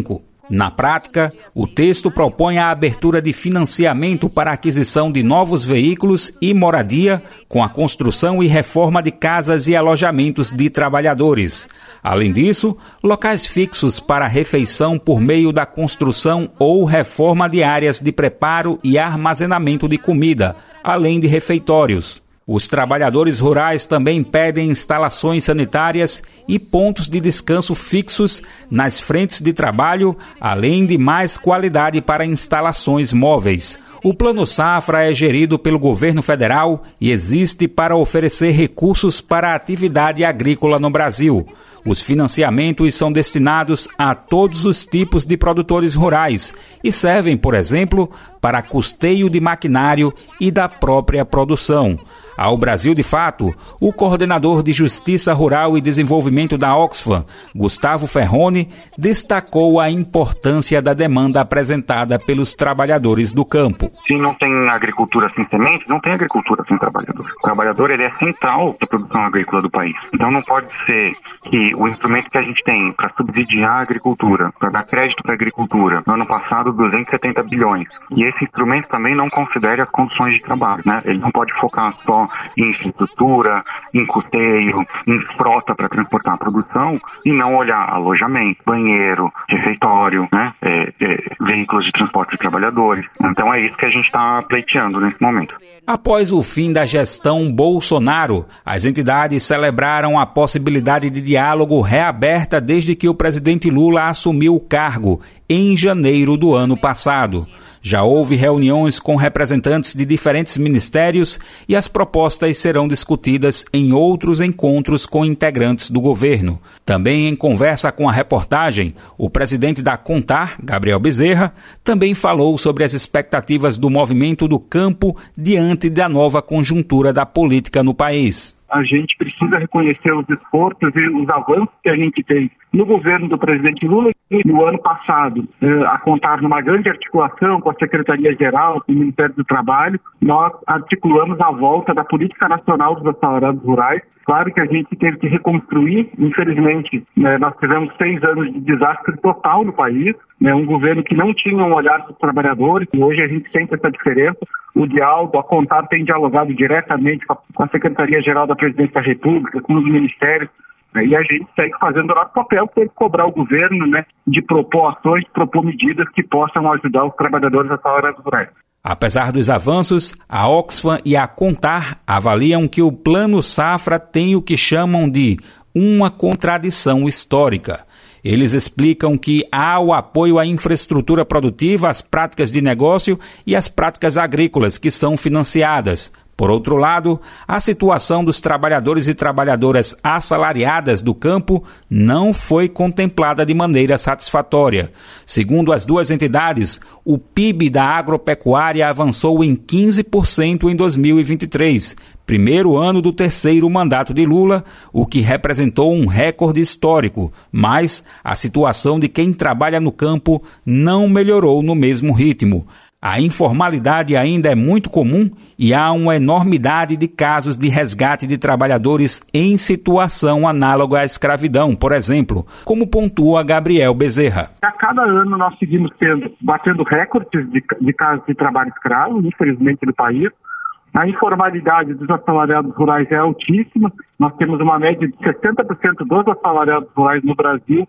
Na prática, o texto propõe a abertura de financiamento para a aquisição de novos veículos e moradia, com a construção e reforma de casas e alojamentos de trabalhadores. Além disso, locais fixos para refeição por meio da construção ou reforma de áreas de preparo e armazenamento de comida, além de refeitórios. Os trabalhadores rurais também pedem instalações sanitárias e pontos de descanso fixos nas frentes de trabalho, além de mais qualidade para instalações móveis. O Plano Safra é gerido pelo governo federal e existe para oferecer recursos para a atividade agrícola no Brasil. Os financiamentos são destinados a todos os tipos de produtores rurais e servem, por exemplo, para custeio de maquinário e da própria produção. Ao Brasil de Fato, o coordenador de Justiça Rural e Desenvolvimento da Oxfam, Gustavo Ferroni, destacou a importância da demanda apresentada pelos trabalhadores do campo. Se não tem agricultura sem sementes, não tem agricultura sem trabalhador. O trabalhador ele é central da produção agrícola do país. Então não pode ser que o instrumento que a gente tem para subsidiar a agricultura, para dar crédito para a agricultura, no ano passado 270 bilhões, e esse instrumento também não considere as condições de trabalho, né? Ele não pode focar só em infraestrutura, em custeio, em frota para transportar a produção e não olhar alojamento, banheiro, refeitório, né? Veículos de transporte de trabalhadores. Então é isso que a gente está pleiteando nesse momento. Após o fim da gestão Bolsonaro, as entidades celebraram a possibilidade de diálogo reaberta desde que o presidente Lula assumiu o cargo em janeiro do ano passado. Já houve reuniões com representantes de diferentes ministérios e as propostas serão discutidas em outros encontros com integrantes do governo. Também em conversa com a reportagem, o presidente da CONTAR, Gabriel Bezerra, também falou sobre as expectativas do movimento do campo diante da nova conjuntura da política no país. A gente precisa reconhecer os esforços e os avanços que a gente tem no governo do presidente Lula. No ano passado, a contar numa grande articulação com a Secretaria-Geral, com o Ministério do Trabalho, nós articulamos a volta da Política Nacional dos Assalariados Rurais. Claro que a gente teve que reconstruir, infelizmente, nós tivemos 6 anos de desastre total no país, um governo que não tinha um olhar para os trabalhadores, e hoje a gente sente essa diferença. O Dialdo, a Contar, tem dialogado diretamente com a Secretaria-Geral da Presidência da República, com os ministérios, e a gente segue fazendo o nosso papel, que é cobrar o governo, de propor ações, de propor medidas que possam ajudar os trabalhadores assalariados rurais. Apesar dos avanços, a Oxfam e a Contar avaliam que o Plano Safra tem o que chamam de uma contradição histórica. Eles explicam que há o apoio à infraestrutura produtiva, às práticas de negócio e às práticas agrícolas que são financiadas. Por outro lado, a situação dos trabalhadores e trabalhadoras assalariadas do campo não foi contemplada de maneira satisfatória. Segundo as duas entidades, o PIB da agropecuária avançou em 15% em 2023, primeiro ano do terceiro mandato de Lula, o que representou um recorde histórico, mas a situação de quem trabalha no campo não melhorou no mesmo ritmo. A informalidade ainda é muito comum e há uma enormidade de casos de resgate de trabalhadores em situação análoga à escravidão, por exemplo, como pontua Gabriel Bezerra. A cada ano nós seguimos batendo recordes de casos de trabalho escravo, infelizmente, no país. A informalidade dos assalariados rurais é altíssima. Nós temos uma média de 60% dos assalariados rurais no Brasil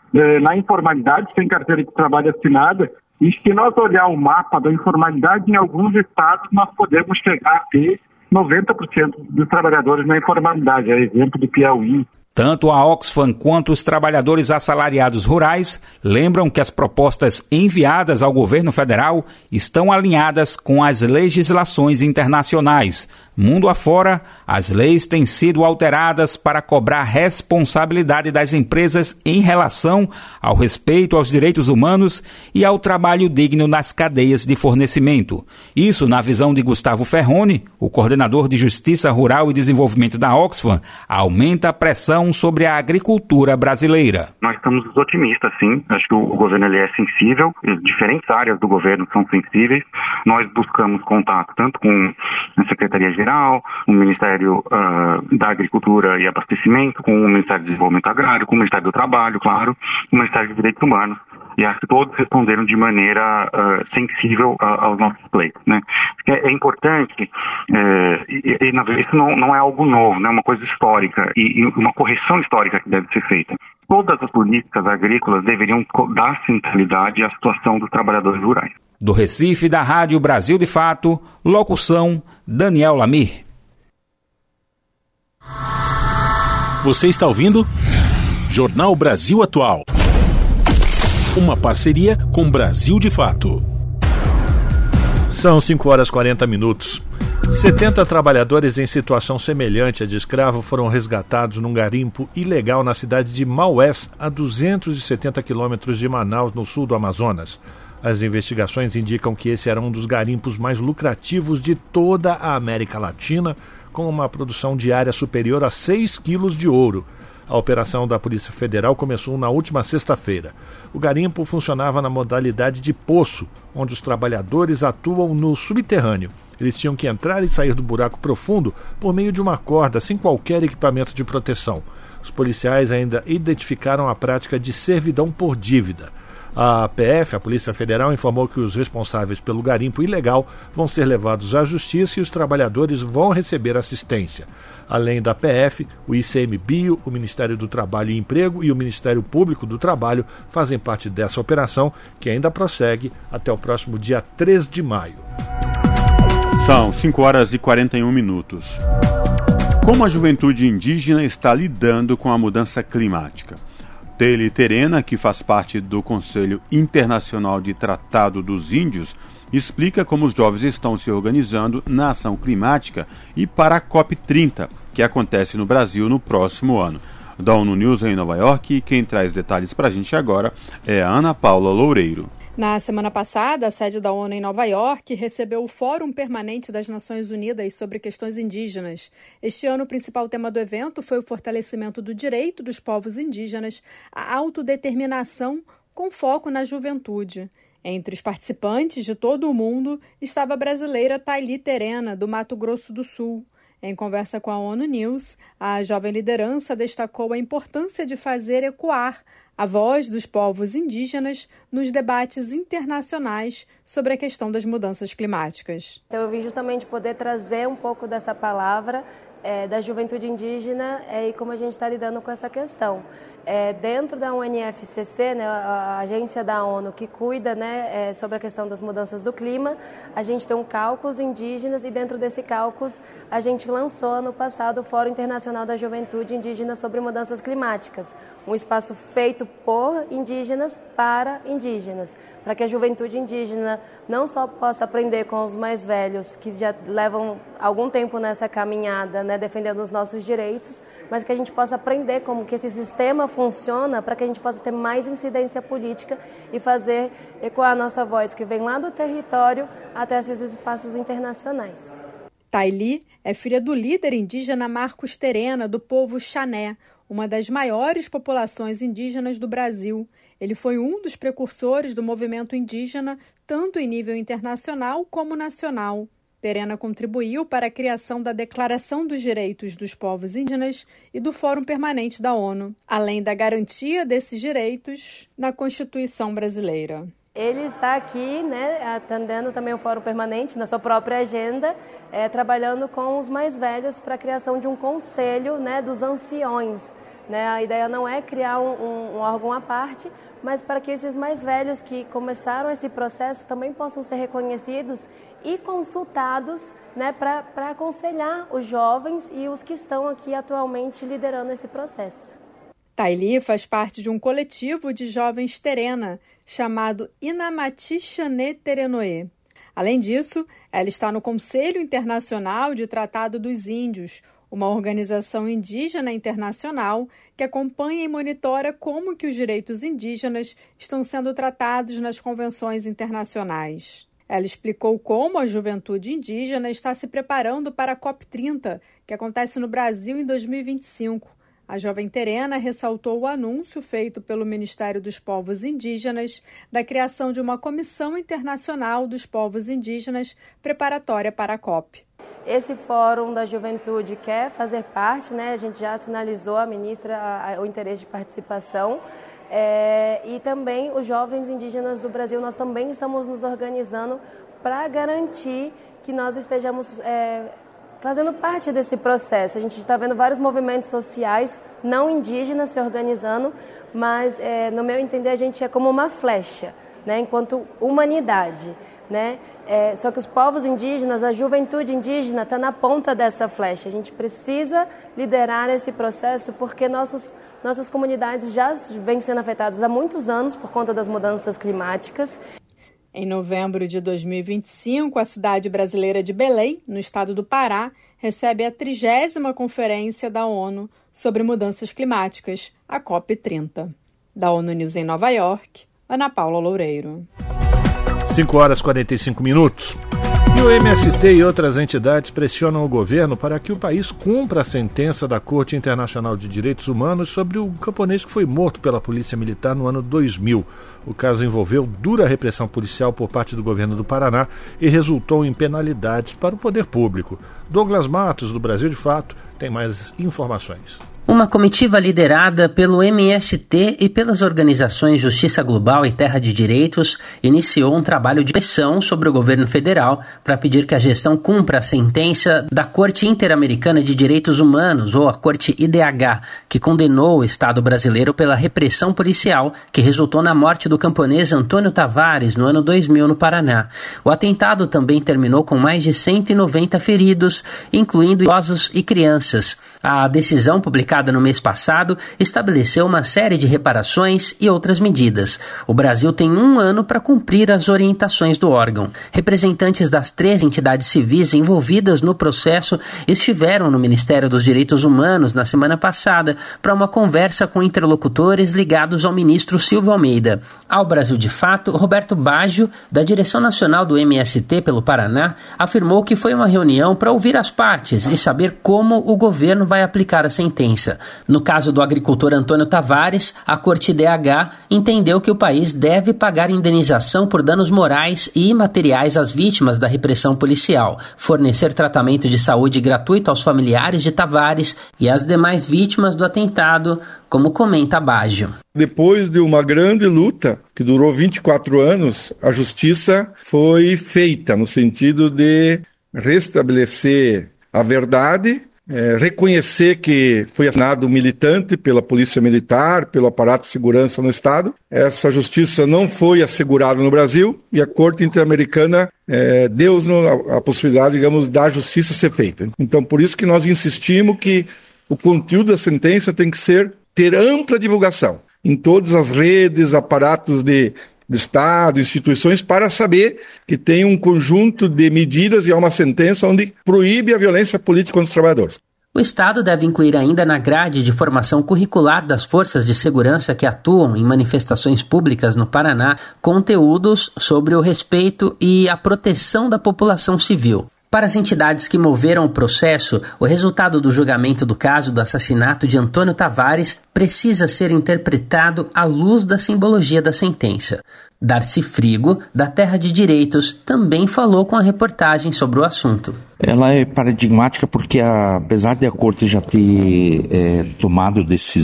na informalidade, sem carteira de trabalho assinada. E se nós olhar o mapa da informalidade, em alguns estados nós podemos chegar a ter 90% dos trabalhadores na informalidade, é exemplo do Piauí. Tanto a Oxfam quanto os trabalhadores assalariados rurais lembram que as propostas enviadas ao governo federal estão alinhadas com as legislações internacionais. Mundo afora, as leis têm sido alteradas para cobrar responsabilidade das empresas em relação ao respeito aos direitos humanos e ao trabalho digno nas cadeias de fornecimento. Isso, na visão de Gustavo Ferroni, o coordenador de Justiça Rural e Desenvolvimento da Oxfam, aumenta a pressão sobre a agricultura brasileira. Nós estamos otimistas, sim. Acho que o governo ele é sensível, diferentes áreas do governo são sensíveis. Nós buscamos contato tanto com a Secretaria-Geral, o Ministério da Agricultura e Abastecimento, com o Ministério do Desenvolvimento Agrário, com o Ministério do Trabalho, claro, com o Ministério dos Direitos Humanos. E acho que todos responderam de maneira sensível aos nossos pleitos, né? É importante, isso não é algo novo, né? É uma coisa histórica e uma correção histórica que deve ser feita. Todas as políticas agrícolas deveriam dar centralidade à situação dos trabalhadores rurais. Do Recife, da Rádio Brasil de Fato, locução Daniel Lamir. Você está ouvindo Jornal Brasil Atual. Uma parceria com Brasil de Fato. São 5h40. 70 trabalhadores em situação semelhante à de escravo foram resgatados num garimpo ilegal na cidade de Maués, a 270 quilômetros de Manaus, no sul do Amazonas. As investigações indicam que esse era um dos garimpos mais lucrativos de toda a América Latina, com uma produção diária superior a 6 quilos de ouro. A operação da Polícia Federal começou na última sexta-feira. O garimpo funcionava na modalidade de poço, onde os trabalhadores atuam no subterrâneo. Eles tinham que entrar e sair do buraco profundo por meio de uma corda, sem qualquer equipamento de proteção. Os policiais ainda identificaram a prática de servidão por dívida. A PF, a Polícia Federal, informou que os responsáveis pelo garimpo ilegal vão ser levados à justiça e os trabalhadores vão receber assistência. Além da PF, o ICMBio, o Ministério do Trabalho e Emprego e o Ministério Público do Trabalho fazem parte dessa operação, que ainda prossegue até o próximo dia 3 de maio. São 5h41. Como a juventude indígena está lidando com a mudança climática? Teile Terena, que faz parte do Conselho Internacional de Tratado dos Índios, explica como os jovens estão se organizando na ação climática e para a COP30, que acontece no Brasil no próximo ano. Da ONU News em Nova York, e quem traz detalhes para a gente agora é a Ana Paula Loureiro. Na semana passada, a sede da ONU em Nova York recebeu o Fórum Permanente das Nações Unidas sobre Questões Indígenas. Este ano, o principal tema do evento foi o fortalecimento do direito dos povos indígenas à autodeterminação, com foco na juventude. Entre os participantes de todo o mundo estava a brasileira Teile Terena, do Mato Grosso do Sul. Em conversa com a ONU News, a jovem liderança destacou a importância de fazer ecoar a voz dos povos indígenas nos debates internacionais sobre a questão das mudanças climáticas. Então eu vim justamente poder trazer um pouco dessa palavra da juventude indígena e como a gente está lidando com essa questão. Dentro da UNFCCC, né, a agência da ONU que cuida sobre a questão das mudanças do clima, a gente tem um caucus indígenas e dentro desse caucus a gente lançou ano passado o Fórum Internacional da Juventude Indígena sobre Mudanças Climáticas, um espaço feito por indígenas para indígenas, para que a juventude indígena não só possa aprender com os mais velhos, que já levam algum tempo nessa caminhada, né, defendendo os nossos direitos, mas que a gente possa aprender como que esse sistema funciona para que a gente possa ter mais incidência política e fazer ecoar a nossa voz, que vem lá do território até esses espaços internacionais. Teile é filha do líder indígena Marcos Terena, do povo Xané, uma das maiores populações indígenas do Brasil. Ele foi um dos precursores do movimento indígena, tanto em nível internacional como nacional. Terena contribuiu para a criação da Declaração dos Direitos dos Povos Indígenas e do Fórum Permanente da ONU, além da garantia desses direitos na Constituição brasileira. Ele está aqui, né, atendendo também o Fórum Permanente na sua própria agenda, trabalhando com os mais velhos para a criação de um conselho, né, dos anciões. Né? A ideia não é criar um órgão à parte, mas para que esses mais velhos que começaram esse processo também possam ser reconhecidos e consultados, né, para aconselhar os jovens e os que estão aqui atualmente liderando esse processo. Teile faz parte de um coletivo de jovens Terena, chamado Inamati Xané Terenoê. Além disso, ela está no Conselho Internacional de Tratado dos Índios, uma organização indígena internacional que acompanha e monitora como que os direitos indígenas estão sendo tratados nas convenções internacionais. Ela explicou como a juventude indígena está se preparando para a COP30, que acontece no Brasil em 2025. A jovem Terena ressaltou o anúncio feito pelo Ministério dos Povos Indígenas da criação de uma Comissão Internacional dos Povos Indígenas preparatória para a COP. Esse Fórum da Juventude quer fazer parte, né? A gente já sinalizou à ministra o interesse de participação. E também os jovens indígenas do Brasil, nós também estamos nos organizando para garantir que nós estejamos fazendo parte desse processo. A gente está vendo vários movimentos sociais não indígenas se organizando, mas, no meu entender, a gente é como uma flecha, né, enquanto humanidade, né? Só que os povos indígenas, a juventude indígena está na ponta dessa flecha. A gente precisa liderar esse processo porque nossas comunidades já vêm sendo afetadas há muitos anos por conta das mudanças climáticas. Em novembro de 2025, a cidade brasileira de Belém, no estado do Pará, recebe a 30ª Conferência da ONU sobre Mudanças Climáticas, a COP30. Da ONU News em Nova York, Ana Paula Loureiro. 5h45. E o MST e outras entidades pressionam o governo para que o país cumpra a sentença da Corte Internacional de Direitos Humanos sobre o camponês que foi morto pela Polícia Militar no ano 2000. O caso envolveu dura repressão policial por parte do governo do Paraná e resultou em penalidades para o poder público. Douglas Matos, do Brasil de Fato, tem mais informações. Uma comitiva liderada pelo MST e pelas organizações Justiça Global e Terra de Direitos iniciou um trabalho de pressão sobre o governo federal para pedir que a gestão cumpra a sentença da Corte Interamericana de Direitos Humanos, ou a Corte IDH, que condenou o Estado brasileiro pela repressão policial que resultou na morte do camponês Antônio Tavares no ano 2000 no Paraná. O atentado também terminou com mais de 190 feridos, incluindo idosos e crianças. A decisão publicada no mês passado, estabeleceu uma série de reparações e outras medidas. O Brasil tem 1 ano para cumprir as orientações do órgão. Representantes das 3 entidades civis envolvidas no processo estiveram no Ministério dos Direitos Humanos na semana passada para uma conversa com interlocutores ligados ao ministro Silvio Almeida. Ao Brasil de Fato, Roberto Baggio, da direção nacional do MST pelo Paraná, afirmou que foi uma reunião para ouvir as partes e saber como o governo vai aplicar a sentença. No caso do agricultor Antônio Tavares, a Corte IDH entendeu que o país deve pagar indenização por danos morais e imateriais às vítimas da repressão policial, fornecer tratamento de saúde gratuito aos familiares de Tavares e às demais vítimas do atentado, como comenta Baggio. Depois de uma grande luta, que durou 24 anos, a justiça foi feita no sentido de restabelecer a verdade, reconhecer que foi assassinado um militante pela Polícia Militar, pelo aparato de segurança no Estado. Essa justiça não foi assegurada no Brasil e a Corte Interamericana deu a possibilidade, digamos, da justiça ser feita. Então, por isso que nós insistimos que o conteúdo da sentença tem que ter ampla divulgação em todas as redes, aparatos de Estado, instituições, para saber que tem um conjunto de medidas e há uma sentença onde proíbe a violência política contra os trabalhadores. O Estado deve incluir ainda na grade de formação curricular das forças de segurança que atuam em manifestações públicas no Paraná conteúdos sobre o respeito e a proteção da população civil. Para as entidades que moveram o processo, o resultado do julgamento do caso do assassinato de Antônio Tavares precisa ser interpretado à luz da simbologia da sentença. Darcy Frigo, da Terra de Direitos, também falou com a reportagem sobre o assunto. Ela é paradigmática porque, apesar de a Corte já ter tomado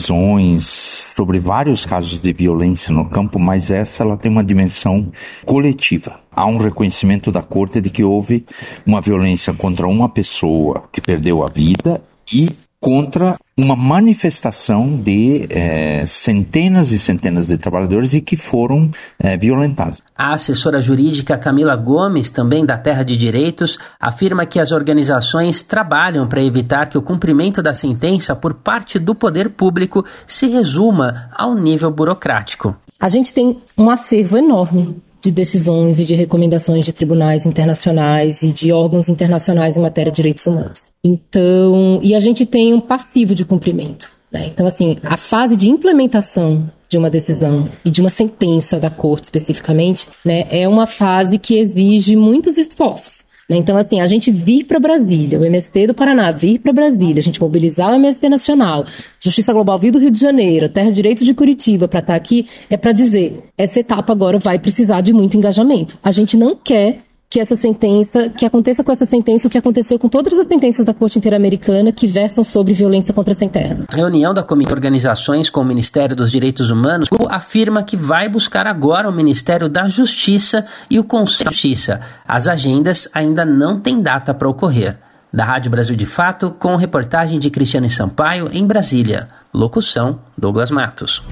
decisões sobre vários casos de violência no campo, mas ela tem uma dimensão coletiva. Há um reconhecimento da Corte de que houve uma violência contra uma pessoa que perdeu a vida e contra uma manifestação de centenas e centenas de trabalhadores e que foram violentados. A assessora jurídica Camila Gomes, também da Terra de Direitos, afirma que as organizações trabalham para evitar que o cumprimento da sentença por parte do poder público se resuma ao nível burocrático. A gente tem um acervo enorme de decisões e de recomendações de tribunais internacionais e de órgãos internacionais em matéria de direitos humanos. Então, e a gente tem um passivo de cumprimento, né? Então, assim, a fase de implementação de uma decisão e de uma sentença da Corte especificamente, né, é uma fase que exige muitos esforços. Então, assim, a gente vir para Brasília, o MST do Paraná vir para Brasília, a gente mobilizar o MST Nacional, Justiça Global vir do Rio de Janeiro, Terra de Direito de Curitiba para estar aqui, é para dizer, essa etapa agora vai precisar de muito engajamento. A gente não quer que aconteça com essa sentença o que aconteceu com todas as sentenças da Corte Interamericana que versam sobre violência contra sem terra. Reunião da Comissão de Organizações com o Ministério dos Direitos Humanos afirma que vai buscar agora o Ministério da Justiça e o Conselho de Justiça. As agendas ainda não têm data para ocorrer. Da Rádio Brasil de Fato, com reportagem de Cristiane Sampaio, em Brasília. Locução, Douglas Matos.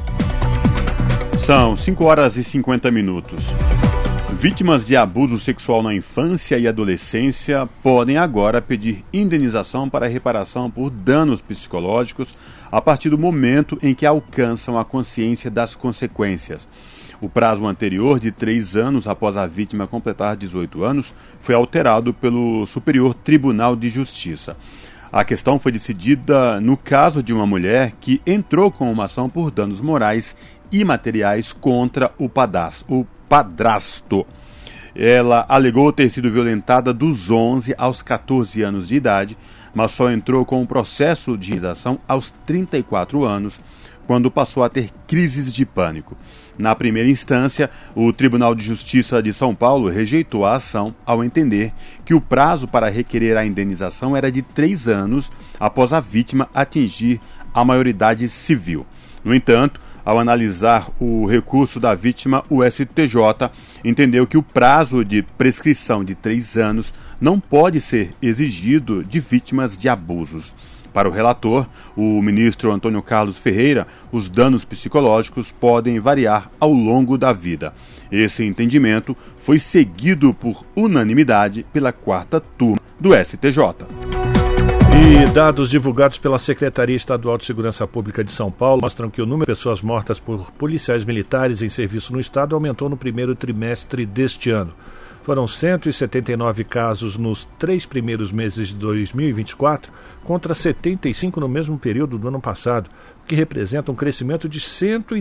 São 5h50. Vítimas de abuso sexual na infância e adolescência podem agora pedir indenização para reparação por danos psicológicos a partir do momento em que alcançam a consciência das consequências. O prazo anterior, de 3 anos após a vítima completar 18 anos, foi alterado pelo Superior Tribunal de Justiça. A questão foi decidida no caso de uma mulher que entrou com uma ação por danos morais e materiais contra o padrasto. Ela alegou ter sido violentada dos 11 aos 14 anos de idade, mas só entrou com um processo de indenização aos 34 anos, quando passou a ter crises de pânico. Na primeira instância, o Tribunal de Justiça de São Paulo rejeitou a ação ao entender que o prazo para requerer a indenização era de 3 anos após a vítima atingir a maioridade civil. No entanto, ao analisar o recurso da vítima, o STJ entendeu que o prazo de prescrição de 3 anos não pode ser exigido de vítimas de abusos. Para o relator, o ministro Antônio Carlos Ferreira, os danos psicológicos podem variar ao longo da vida. Esse entendimento foi seguido por unanimidade pela 4ª turma do STJ. E dados divulgados pela Secretaria Estadual de Segurança Pública de São Paulo mostram que o número de pessoas mortas por policiais militares em serviço no estado aumentou no primeiro trimestre deste ano. Foram 179 casos nos 3 primeiros meses de 2024, contra 75 no mesmo período do ano passado, o que representa um crescimento de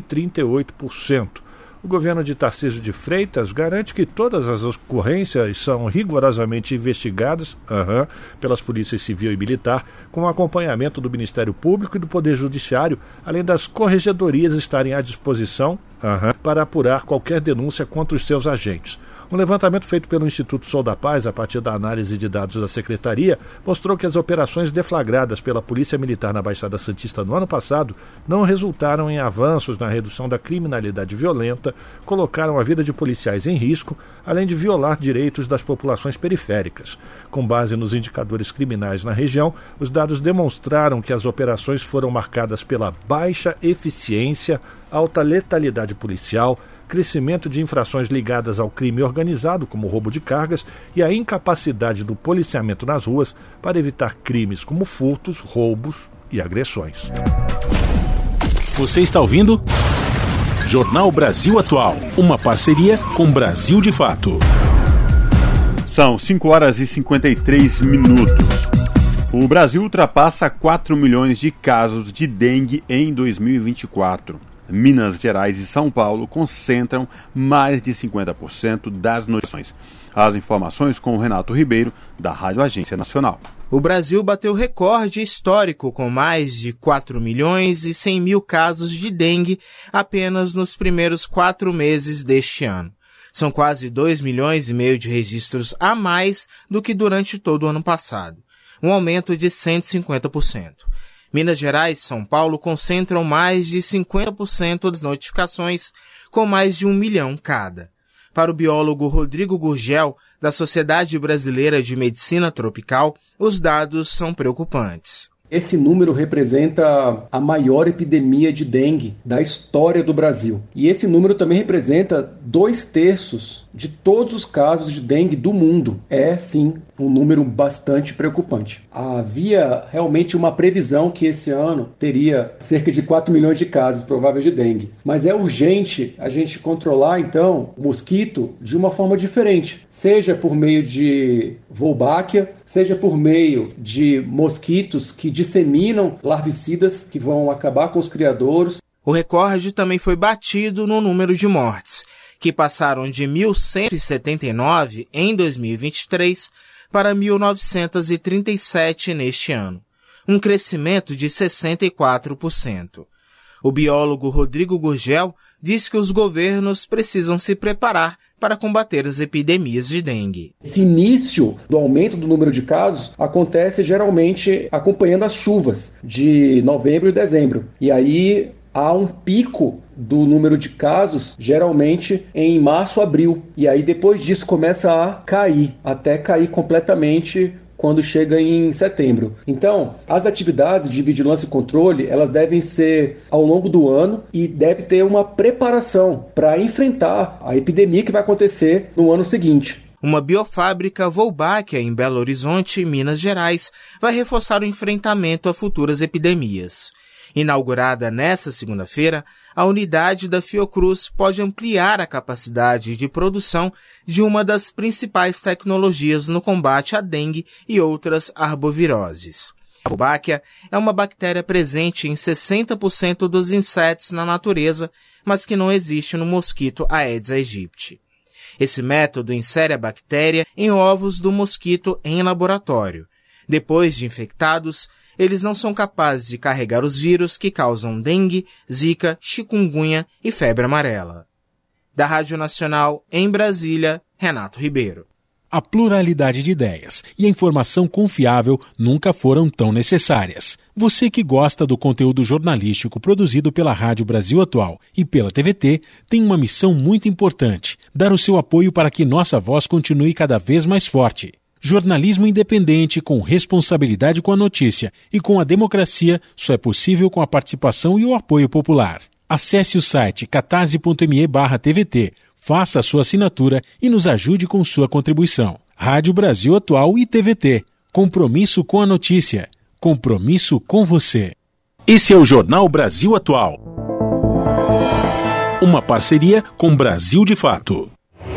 138%. O governo de Tarcísio de Freitas garante que todas as ocorrências são rigorosamente investigadas pelas polícias civil e militar, com o acompanhamento do Ministério Público e do Poder Judiciário, além das corregedorias estarem à disposição para apurar qualquer denúncia contra os seus agentes. Um levantamento feito pelo Instituto Sou da Paz, a partir da análise de dados da Secretaria, mostrou que as operações deflagradas pela Polícia Militar na Baixada Santista no ano passado não resultaram em avanços na redução da criminalidade violenta, colocaram a vida de policiais em risco, além de violar direitos das populações periféricas. Com base nos indicadores criminais na região, os dados demonstraram que as operações foram marcadas pela baixa eficiência, alta letalidade policial, crescimento de infrações ligadas ao crime organizado, como o roubo de cargas, e a incapacidade do policiamento nas ruas para evitar crimes como furtos, roubos e agressões. Você está ouvindo? Jornal Brasil Atual, uma parceria com Brasil de Fato. São 5h53. O Brasil ultrapassa 4 milhões de casos de dengue em 2024. Minas Gerais e São Paulo concentram mais de 50% das notificações. As informações com o Renato Ribeiro, da Rádio Agência Nacional. O Brasil bateu recorde histórico com mais de 4 milhões e 100 mil casos de dengue apenas nos primeiros 4 meses deste ano. São quase 2 milhões e meio de registros a mais do que durante todo o ano passado, um aumento de 150%. Minas Gerais e São Paulo concentram mais de 50% das notificações, com mais de 1 milhão cada. Para o biólogo Rodrigo Gurgel, da Sociedade Brasileira de Medicina Tropical, os dados são preocupantes. Esse número representa a maior epidemia de dengue da história do Brasil. E esse número também representa 2/3 de todos os casos de dengue do mundo. É, sim, um número bastante preocupante. Havia realmente uma previsão que esse ano teria cerca de 4 milhões de casos prováveis de dengue. Mas é urgente a gente controlar, então, o mosquito de uma forma diferente. Seja por meio de Wolbachia, seja por meio de mosquitos que disseminam larvicidas que vão acabar com os criadouros. O recorde também foi batido no número de mortes, que passaram de 1.179 em 2023 para 1.937 neste ano, um crescimento de 64%. O biólogo Rodrigo Gurgel diz que os governos precisam se preparar para combater as epidemias de dengue. Esse início do aumento do número de casos acontece geralmente acompanhando as chuvas de novembro e dezembro. E aí há um pico do número de casos, geralmente em março, abril. E aí depois disso começa a cair, até cair completamente quando chega em setembro. Então, as atividades de vigilância e controle, elas devem ser ao longo do ano e deve ter uma preparação para enfrentar a epidemia que vai acontecer no ano seguinte. Uma biofábrica Wolbachia em Belo Horizonte, Minas Gerais, vai reforçar o enfrentamento a futuras epidemias. Inaugurada nesta segunda-feira, a unidade da Fiocruz pode ampliar a capacidade de produção de uma das principais tecnologias no combate à dengue e outras arboviroses. A Wolbachia é uma bactéria presente em 60% dos insetos na natureza, mas que não existe no mosquito Aedes aegypti. Esse método insere a bactéria em ovos do mosquito em laboratório. Depois de infectados, eles não são capazes de carregar os vírus que causam dengue, zika, chikungunya e febre amarela. Da Rádio Nacional, em Brasília, Renato Ribeiro. A pluralidade de ideias e a informação confiável nunca foram tão necessárias. Você que gosta do conteúdo jornalístico produzido pela Rádio Brasil Atual e pela TVT tem uma missão muito importante: dar o seu apoio para que nossa voz continue cada vez mais forte. Jornalismo independente, com responsabilidade com a notícia e com a democracia, só é possível com a participação e o apoio popular. Acesse o site catarse.me/TVT, faça a sua assinatura e nos ajude com sua contribuição. Rádio Brasil Atual e TVT. Compromisso com a notícia. Compromisso com você. Esse é o Jornal Brasil Atual. Uma parceria com Brasil de Fato.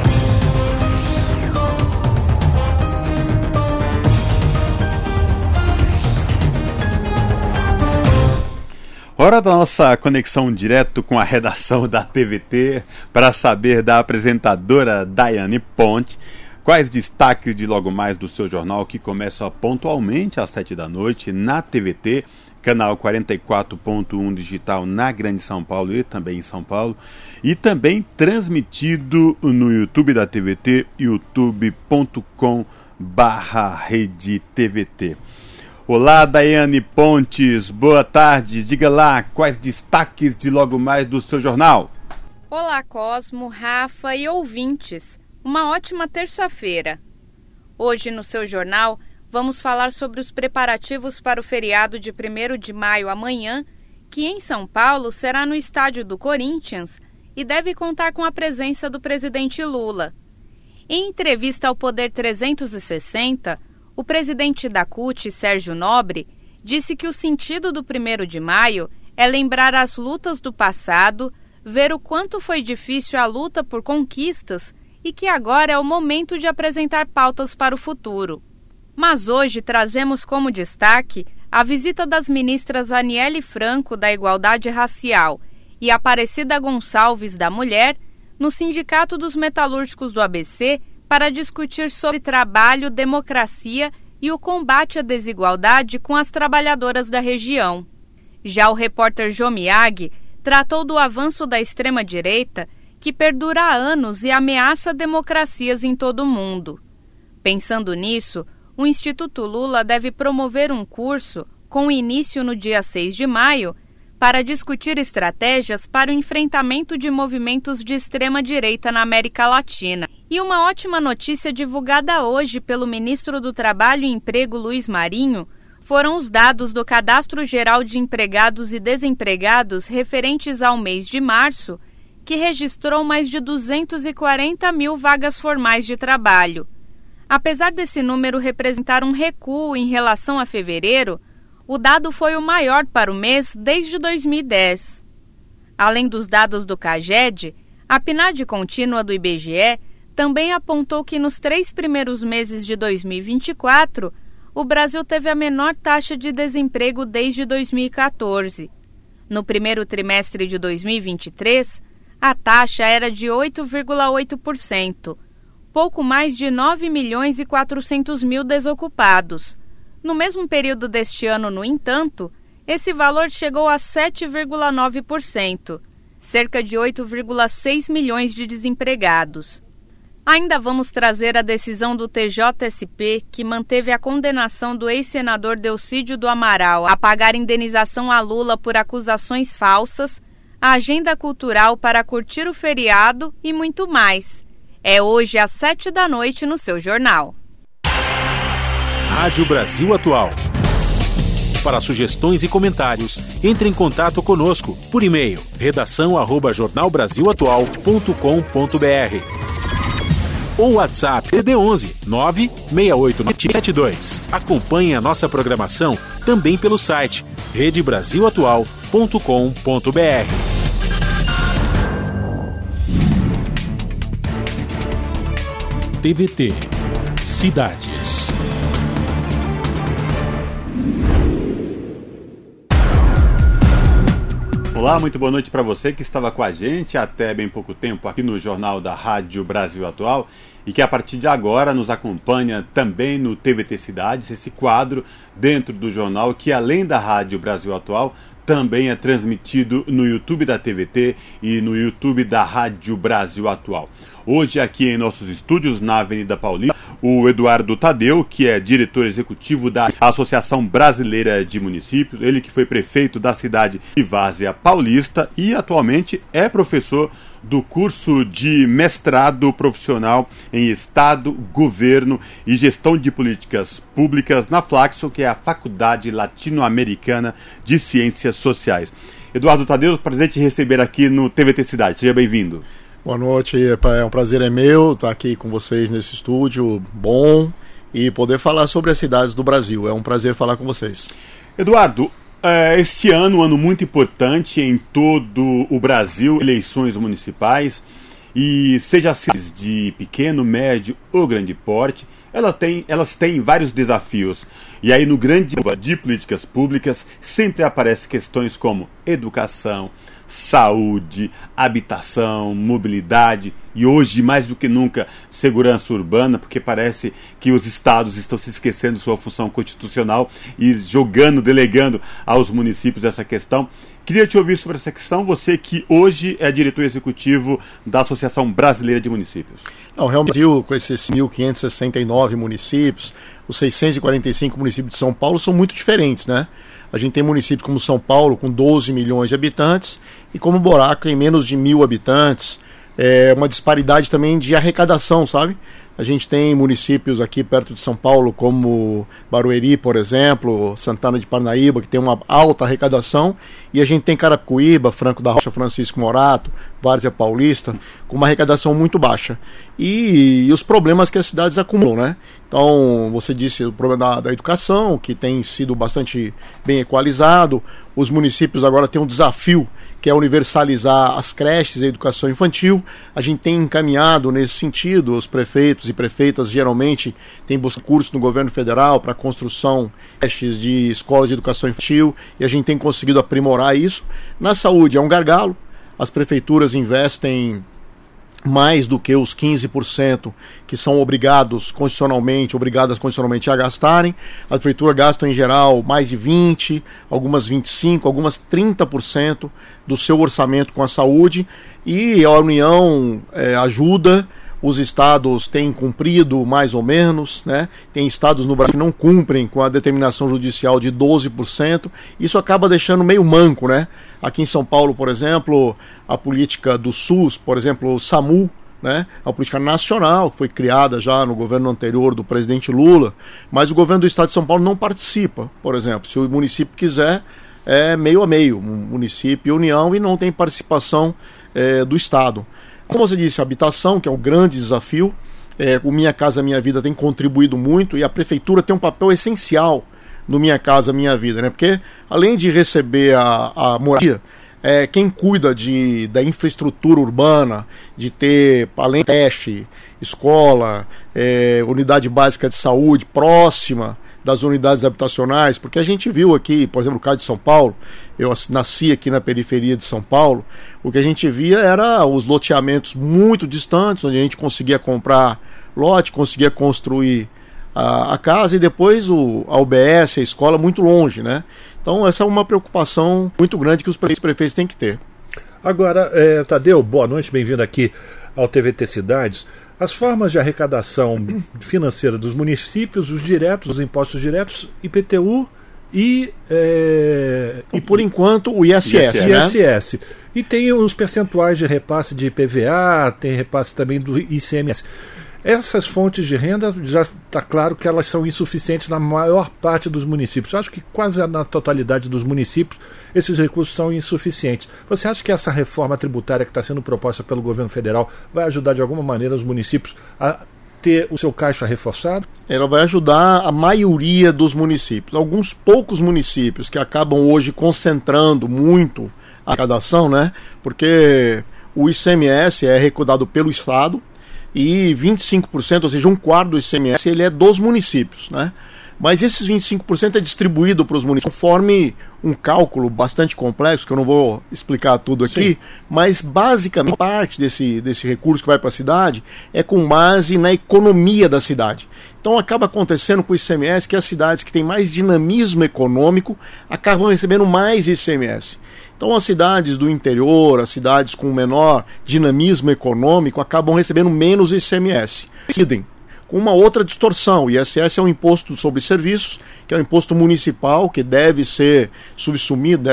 Hora da nossa conexão direto com a redação da TVT para saber da apresentadora Daiane Ponte quais destaques de logo mais do seu jornal, que começa pontualmente às 7 da noite na TVT, canal 44.1 digital na Grande São Paulo e também em São Paulo, e também transmitido no YouTube da TVT, youtube.com/RedeTVT. Olá, Daiane Pontes, boa tarde. Diga lá quais destaques de logo mais do seu jornal. Olá, Cosmo, Rafa e ouvintes. Uma ótima terça-feira. Hoje no seu jornal vamos falar sobre os preparativos para o feriado de 1º de maio amanhã, que em São Paulo será no estádio do Corinthians e deve contar com a presença do presidente Lula. Em entrevista ao Poder 360, o presidente da CUT, Sérgio Nobre, disse que o sentido do 1º de maio é lembrar as lutas do passado, ver o quanto foi difícil a luta por conquistas e que agora é o momento de apresentar pautas para o futuro. Mas hoje trazemos como destaque a visita das ministras Aniele Franco, da Igualdade Racial, e Aparecida Gonçalves, da Mulher, no Sindicato dos Metalúrgicos do ABC, para discutir sobre trabalho, democracia e o combate à desigualdade com as trabalhadoras da região. Já o repórter Jô Miyagi tratou do avanço da extrema-direita, que perdura há anos e ameaça democracias em todo o mundo. Pensando nisso, o Instituto Lula deve promover um curso, com início no dia 6 de maio, para discutir estratégias para o enfrentamento de movimentos de extrema-direita na América Latina. E uma ótima notícia divulgada hoje pelo ministro do Trabalho e Emprego, Luiz Marinho, foram os dados do Cadastro Geral de Empregados e Desempregados referentes ao mês de março, que registrou mais de 240 mil vagas formais de trabalho. Apesar desse número representar um recuo em relação a fevereiro, o dado foi o maior para o mês desde 2010. Além dos dados do CAGED, a PNAD contínua do IBGE também apontou que nos 3 primeiros meses de 2024, o Brasil teve a menor taxa de desemprego desde 2014. No primeiro trimestre de 2023, a taxa era de 8,8%, pouco mais de 9 milhões e 400 mil desocupados. No mesmo período deste ano, no entanto, esse valor chegou a 7,9%, cerca de 8,6 milhões de desempregados. Ainda vamos trazer a decisão do TJSP, que manteve a condenação do ex-senador Delcídio do Amaral a pagar indenização a Lula por acusações falsas, a agenda cultural para curtir o feriado e muito mais. É hoje às 19h no seu jornal. Rádio Brasil Atual. Para sugestões e comentários, entre em contato conosco por e-mail redação@jornalbrasilatual.com.br ou WhatsApp DD11 96872. Acompanhe a nossa programação também pelo site redebrasilatual.com.br. TVT Cidades. Olá, muito boa noite para você que estava com a gente até bem pouco tempo aqui no Jornal da Rádio Brasil Atual e que a partir de agora nos acompanha também no TVT Cidades, esse quadro dentro do jornal que além da Rádio Brasil Atual também é transmitido no YouTube da TVT e no YouTube da Rádio Brasil Atual. Hoje aqui em nossos estúdios na Avenida Paulista, o Eduardo Tadeu, que é diretor executivo da Associação Brasileira de Municípios, ele que foi prefeito da cidade de Várzea Paulista e atualmente é professor do curso de mestrado profissional em Estado, Governo e Gestão de Políticas Públicas na Flaxo, que é a Faculdade Latino-Americana de Ciências Sociais. Eduardo Tadeu, prazer te receber aqui no TVT Cidade. Seja bem-vindo. Boa noite, é um prazer meu estar aqui com vocês nesse estúdio bom e poder falar sobre as cidades do Brasil. É um prazer falar com vocês. Eduardo, este ano, um ano muito importante em todo o Brasil, eleições municipais, e seja de pequeno, médio ou grande porte, elas têm vários desafios. E aí no grande de políticas públicas sempre aparecem questões como educação, saúde, habitação, mobilidade e hoje mais do que nunca segurança urbana, porque parece que os estados estão se esquecendo de sua função constitucional e delegando aos municípios essa questão. Queria te ouvir sobre essa questão, você que hoje é diretor executivo da Associação Brasileira de Municípios. Não, realmente, com esses 1.569 municípios, os 645 municípios de São Paulo são muito diferentes, né? A gente tem municípios como São Paulo, com 12 milhões de habitantes, e como Buraco, em menos de 1.000 habitantes. É uma disparidade também de arrecadação, sabe? A gente tem municípios aqui perto de São Paulo, como Barueri, por exemplo, Santana de Parnaíba, que tem uma alta arrecadação, e a gente tem Carapicuíba, Franco da Rocha, Francisco Morato, Várzea Paulista, com uma arrecadação muito baixa. E os problemas que as cidades acumulam, né? Então, você disse o problema da educação, que tem sido bastante bem equalizado. Os municípios agora têm um desafio, que é universalizar as creches e a educação infantil. A gente tem encaminhado nesse sentido, os prefeitos e prefeitas geralmente têm buscado curso no governo federal para construção de creches de escolas de educação infantil, e a gente tem conseguido aprimorar isso. Na saúde é um gargalo, as prefeituras investem mais do que os 15% que são obrigadas constitucionalmente a gastarem. As prefeituras gastam em geral mais de 20%, algumas 25%, algumas 30% do seu orçamento com a saúde, e a União ajuda. Os estados têm cumprido mais ou menos, né? Tem estados no Brasil que não cumprem com a determinação judicial de 12%. Isso acaba deixando meio manco, né? Aqui em São Paulo, por exemplo, a política do SUS, por exemplo, o SAMU, né? É uma política nacional que foi criada já no governo anterior do presidente Lula, mas o governo do estado de São Paulo não participa, por exemplo. Se o município quiser, é meio a meio, município e União, e não tem participação do estado. Como você disse, a habitação, que é um grande desafio, o Minha Casa Minha Vida tem contribuído muito, e a prefeitura tem um papel essencial no Minha Casa Minha Vida, né? Porque além de receber a moradia, quem cuida da infraestrutura urbana, de ter, além de creche, escola, unidade básica de saúde próxima das unidades habitacionais, porque a gente viu aqui, por exemplo, no caso de São Paulo, eu nasci aqui na periferia de São Paulo, o que a gente via era os loteamentos muito distantes, onde a gente conseguia comprar lote, conseguia construir a casa, e depois a UBS, a escola, muito longe, né? Então essa é uma preocupação muito grande que os prefeitos têm que ter. Agora, Tadeu, boa noite, bem-vindo aqui ao TVT Cidades. As formas de arrecadação financeira dos municípios, os diretos, os impostos diretos, IPTU e por enquanto o ISS. E tem os percentuais de repasse de IPVA, tem repasse também do ICMS. Essas fontes de renda, já está claro que elas são insuficientes na maior parte dos municípios. Eu acho que quase na totalidade dos municípios esses recursos são insuficientes. Você acha que essa reforma tributária que está sendo proposta pelo governo federal vai ajudar de alguma maneira os municípios a ter o seu caixa reforçado? Ela vai ajudar a maioria dos municípios. Alguns poucos municípios que acabam hoje concentrando muito a arrecadação, né? Porque o ICMS é arrecadado pelo Estado, e 25%, ou seja, um quarto do ICMS, ele é dos municípios, né? Mas esses 25% é distribuído para os municípios conforme um cálculo bastante complexo, que eu não vou explicar tudo aqui, mas basicamente parte desse recurso que vai para a cidade é com base na economia da cidade. Então acaba acontecendo com o ICMS que as cidades que têm mais dinamismo econômico acabam recebendo mais ICMS. Então as cidades do interior, as cidades com menor dinamismo econômico acabam recebendo menos ICMS. Com uma outra distorção, o ISS é um imposto sobre serviços, que é um imposto municipal, que deve ser subsumido,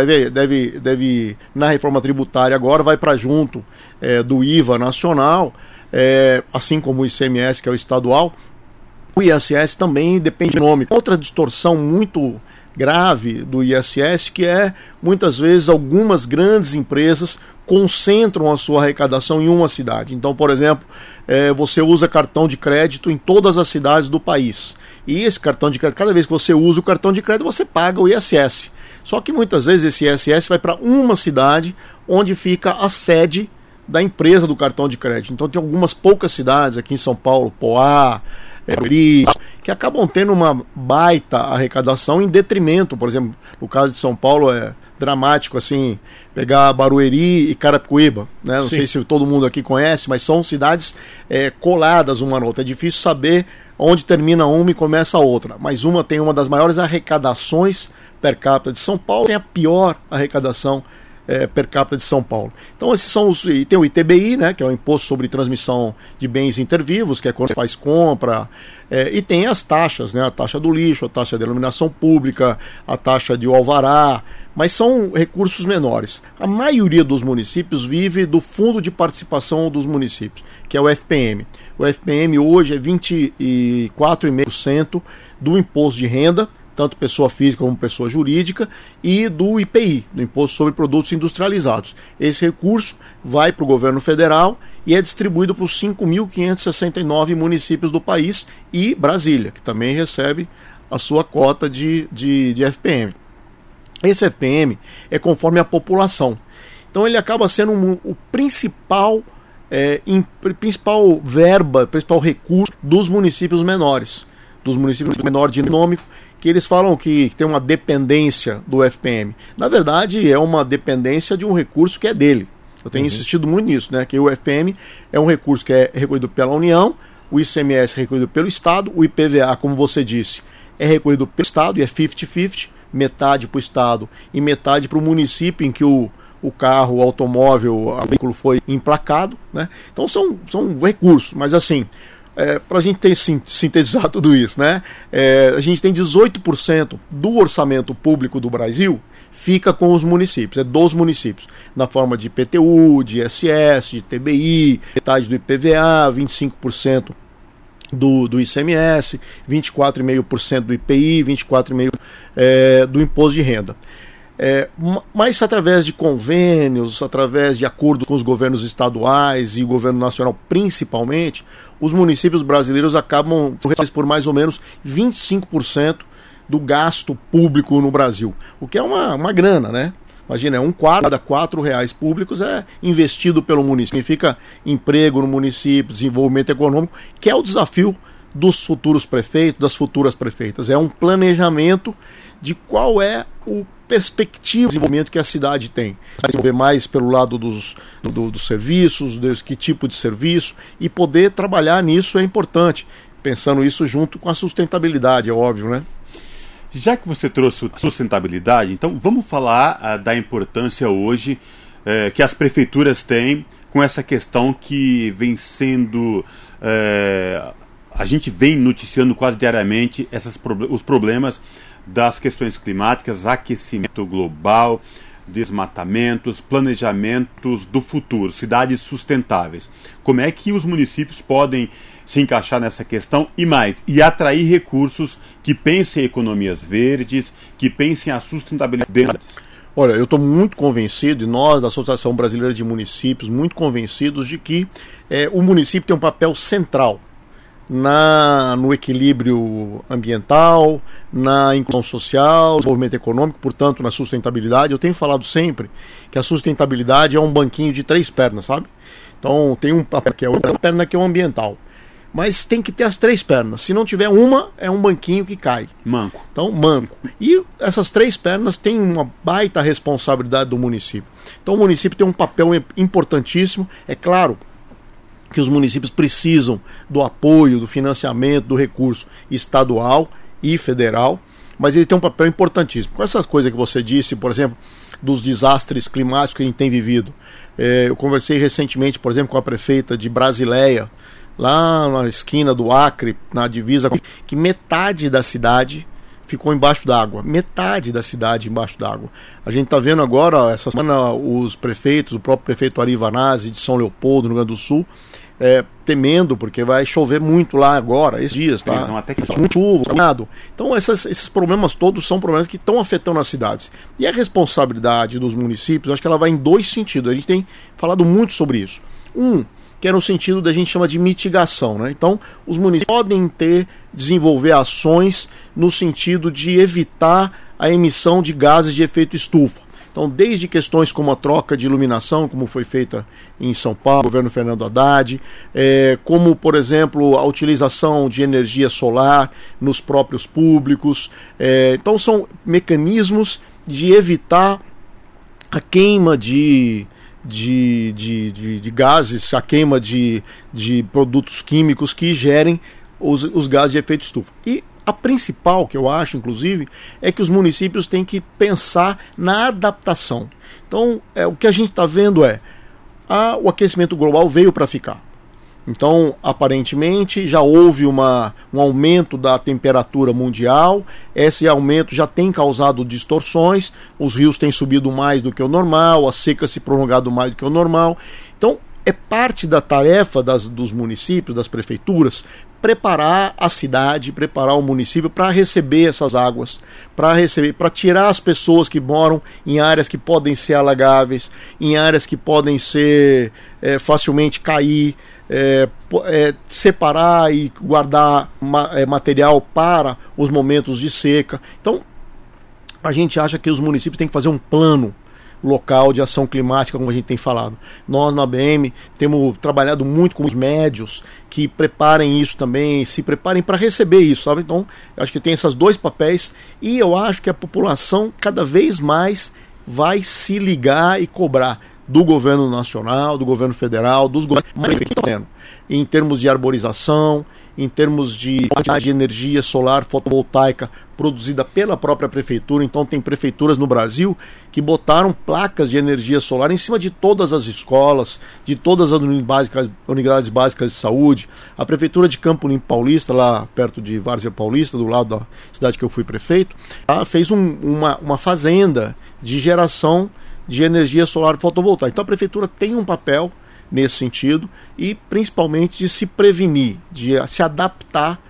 deve na reforma tributária agora, vai para junto do IVA nacional, assim como o ICMS, que é o estadual. O ISS também depende do nome. Outra distorção muito grave do ISS, que é, muitas vezes, algumas grandes empresas concentram a sua arrecadação em uma cidade. Então, por exemplo, você usa cartão de crédito em todas as cidades do país. E esse cartão de crédito, cada vez que você usa o cartão de crédito, você paga o ISS. Só que muitas vezes esse ISS vai para uma cidade onde fica a sede da empresa do cartão de crédito. Então tem algumas poucas cidades aqui em São Paulo, Poá, que acabam tendo uma baita arrecadação em detrimento, por exemplo, no caso de São Paulo é dramático, assim, pegar Barueri e Carapicuíba, né? Não sei se todo mundo aqui conhece, mas são cidades coladas uma na outra. É difícil saber onde termina uma e começa a outra, mas uma tem uma das maiores arrecadações per capita de São Paulo, tem a pior arrecadação per capita de São Paulo. Então esses são os... E tem o ITBI, né, que é o Imposto sobre Transmissão de Bens Intervivos, que é quando você faz compra, e tem as taxas, né, a taxa do lixo, a taxa de iluminação pública, a taxa de alvará, mas são recursos menores. A maioria dos municípios vive do Fundo de Participação dos Municípios, que é o FPM. O FPM hoje é 24,5% do imposto de renda, tanto pessoa física como pessoa jurídica, e do IPI, do Imposto sobre Produtos Industrializados. Esse recurso vai para o governo federal e é distribuído para os 5.569 municípios do país e Brasília, que também recebe a sua cota de FPM. Esse FPM é conforme a população. Então ele acaba sendo o principal verba, principal recurso dos municípios menores, dos municípios de menor dinâmico, que eles falam que tem uma dependência do FPM. Na verdade, é uma dependência de um recurso que é dele. Eu tenho insistido muito nisso, né? Que o FPM é um recurso que é recolhido pela União, o ICMS é recolhido pelo Estado, o IPVA, como você disse, é recolhido pelo Estado e é 50-50, metade para o Estado e metade para o município em que o carro, o automóvel, o veículo foi emplacado, né? Então são recursos, mas assim... para a gente ter sintetizado tudo isso, né? A gente tem 18% do orçamento público do Brasil fica com os municípios, dos municípios, na forma de IPTU, de ISS, de TBI, metade do IPVA, 25% do ICMS, 24,5% do IPI, 24,5% do imposto de renda. Mas através de convênios, através de acordos com os governos estaduais e o governo nacional principalmente, os municípios brasileiros acabam por mais ou menos 25% do gasto público no Brasil, o que é uma grana, né? Imagina, um quarto a cada R$4 públicos é investido pelo município. Significa emprego no município, desenvolvimento econômico, que é o desafio dos futuros prefeitos, das futuras prefeitas. É um planejamento de qual é o perspectiva de desenvolvimento que a cidade tem. Desenvolver mais pelo lado dos serviços, que tipo de serviço, e poder trabalhar nisso é importante, pensando isso junto com a sustentabilidade, é óbvio, né? Já que você trouxe sustentabilidade, então vamos falar da importância hoje que as prefeituras têm com essa questão que vem sendo... a gente vem noticiando quase diariamente os problemas das questões climáticas, aquecimento global, desmatamentos, planejamentos do futuro, cidades sustentáveis. Como é que os municípios podem se encaixar nessa questão e atrair recursos que pensem em economias verdes, que pensem a sustentabilidade? Olha, eu estou muito convencido, e nós da Associação Brasileira de Municípios, muito convencidos de que o município tem um papel central no equilíbrio ambiental, na inclusão social, no desenvolvimento econômico, portanto na sustentabilidade. Eu tenho falado sempre que a sustentabilidade é um banquinho de 3 pernas, sabe? Então tem um papel que é a perna que é o ambiental, mas tem que ter as 3 pernas. Se não tiver uma, é um banquinho que cai. Manco. Então, manco. E essas 3 pernas têm uma baita responsabilidade do município. Então o município tem um papel importantíssimo. É claro que os municípios precisam do apoio, do financiamento, do recurso estadual e federal, mas ele tem um papel importantíssimo. Com essas coisas que você disse, por exemplo, dos desastres climáticos que a gente tem vivido. Eu conversei recentemente, por exemplo, com a prefeita de Brasileia, lá na esquina do Acre, na divisa, que metade da cidade ficou embaixo d'água. Metade da cidade embaixo d'água. A gente está vendo agora, essa semana, os prefeitos, o próprio prefeito Ari Vanazzi de São Leopoldo, no Rio Grande do Sul, temendo, porque vai chover muito lá agora, esses dias, tá? Muito chuva. Então esses problemas todos são problemas que estão afetando as cidades. E a responsabilidade dos municípios, acho que ela vai em 2 sentidos. A gente tem falado muito sobre isso. Que é no sentido da gente chama de mitigação, né? Então, os municípios podem desenvolver ações no sentido de evitar a emissão de gases de efeito estufa. Então, desde questões como a troca de iluminação, como foi feita em São Paulo, governo Fernando Haddad, como, por exemplo, a utilização de energia solar nos próprios públicos. Então, são mecanismos de evitar a queima de gases, a queima de produtos químicos que gerem os gases de efeito estufa. E a principal, que eu acho, inclusive, é que os municípios têm que pensar na adaptação. Então, o que a gente está vendo o aquecimento global veio para ficar. Então, aparentemente, já houve um aumento da temperatura mundial. Esse aumento já tem causado distorções. Os rios têm subido mais do que o normal, a seca se prolongado mais do que o normal. Então, é parte da tarefa dos municípios, das prefeituras, preparar a cidade, preparar o município para receber essas águas, para tirar as pessoas que moram em áreas que podem ser alagáveis, em áreas que podem ser facilmente cair, separar e guardar material para os momentos de seca. Então, a gente acha que os municípios têm que fazer um plano local de ação climática, como a gente tem falado. Nós, na ABM, temos trabalhado muito com os médios que preparem isso também, se preparem para receber isso, sabe? Então, eu acho que tem esses 2 papéis e eu acho que a população cada vez mais vai se ligar e cobrar do governo nacional, do governo federal, dos governos, em termos de arborização, em termos de energia solar fotovoltaica produzida pela própria prefeitura. Então tem prefeituras no Brasil que botaram placas de energia solar em cima de todas as escolas, de todas as unidades básicas de saúde. A prefeitura de Campo Limpo Paulista, lá perto de Várzea Paulista, do lado da cidade que eu fui prefeito, fez uma fazenda de geração de energia solar fotovoltaica. Então a prefeitura tem um papel nesse sentido e principalmente de se prevenir, de se adaptar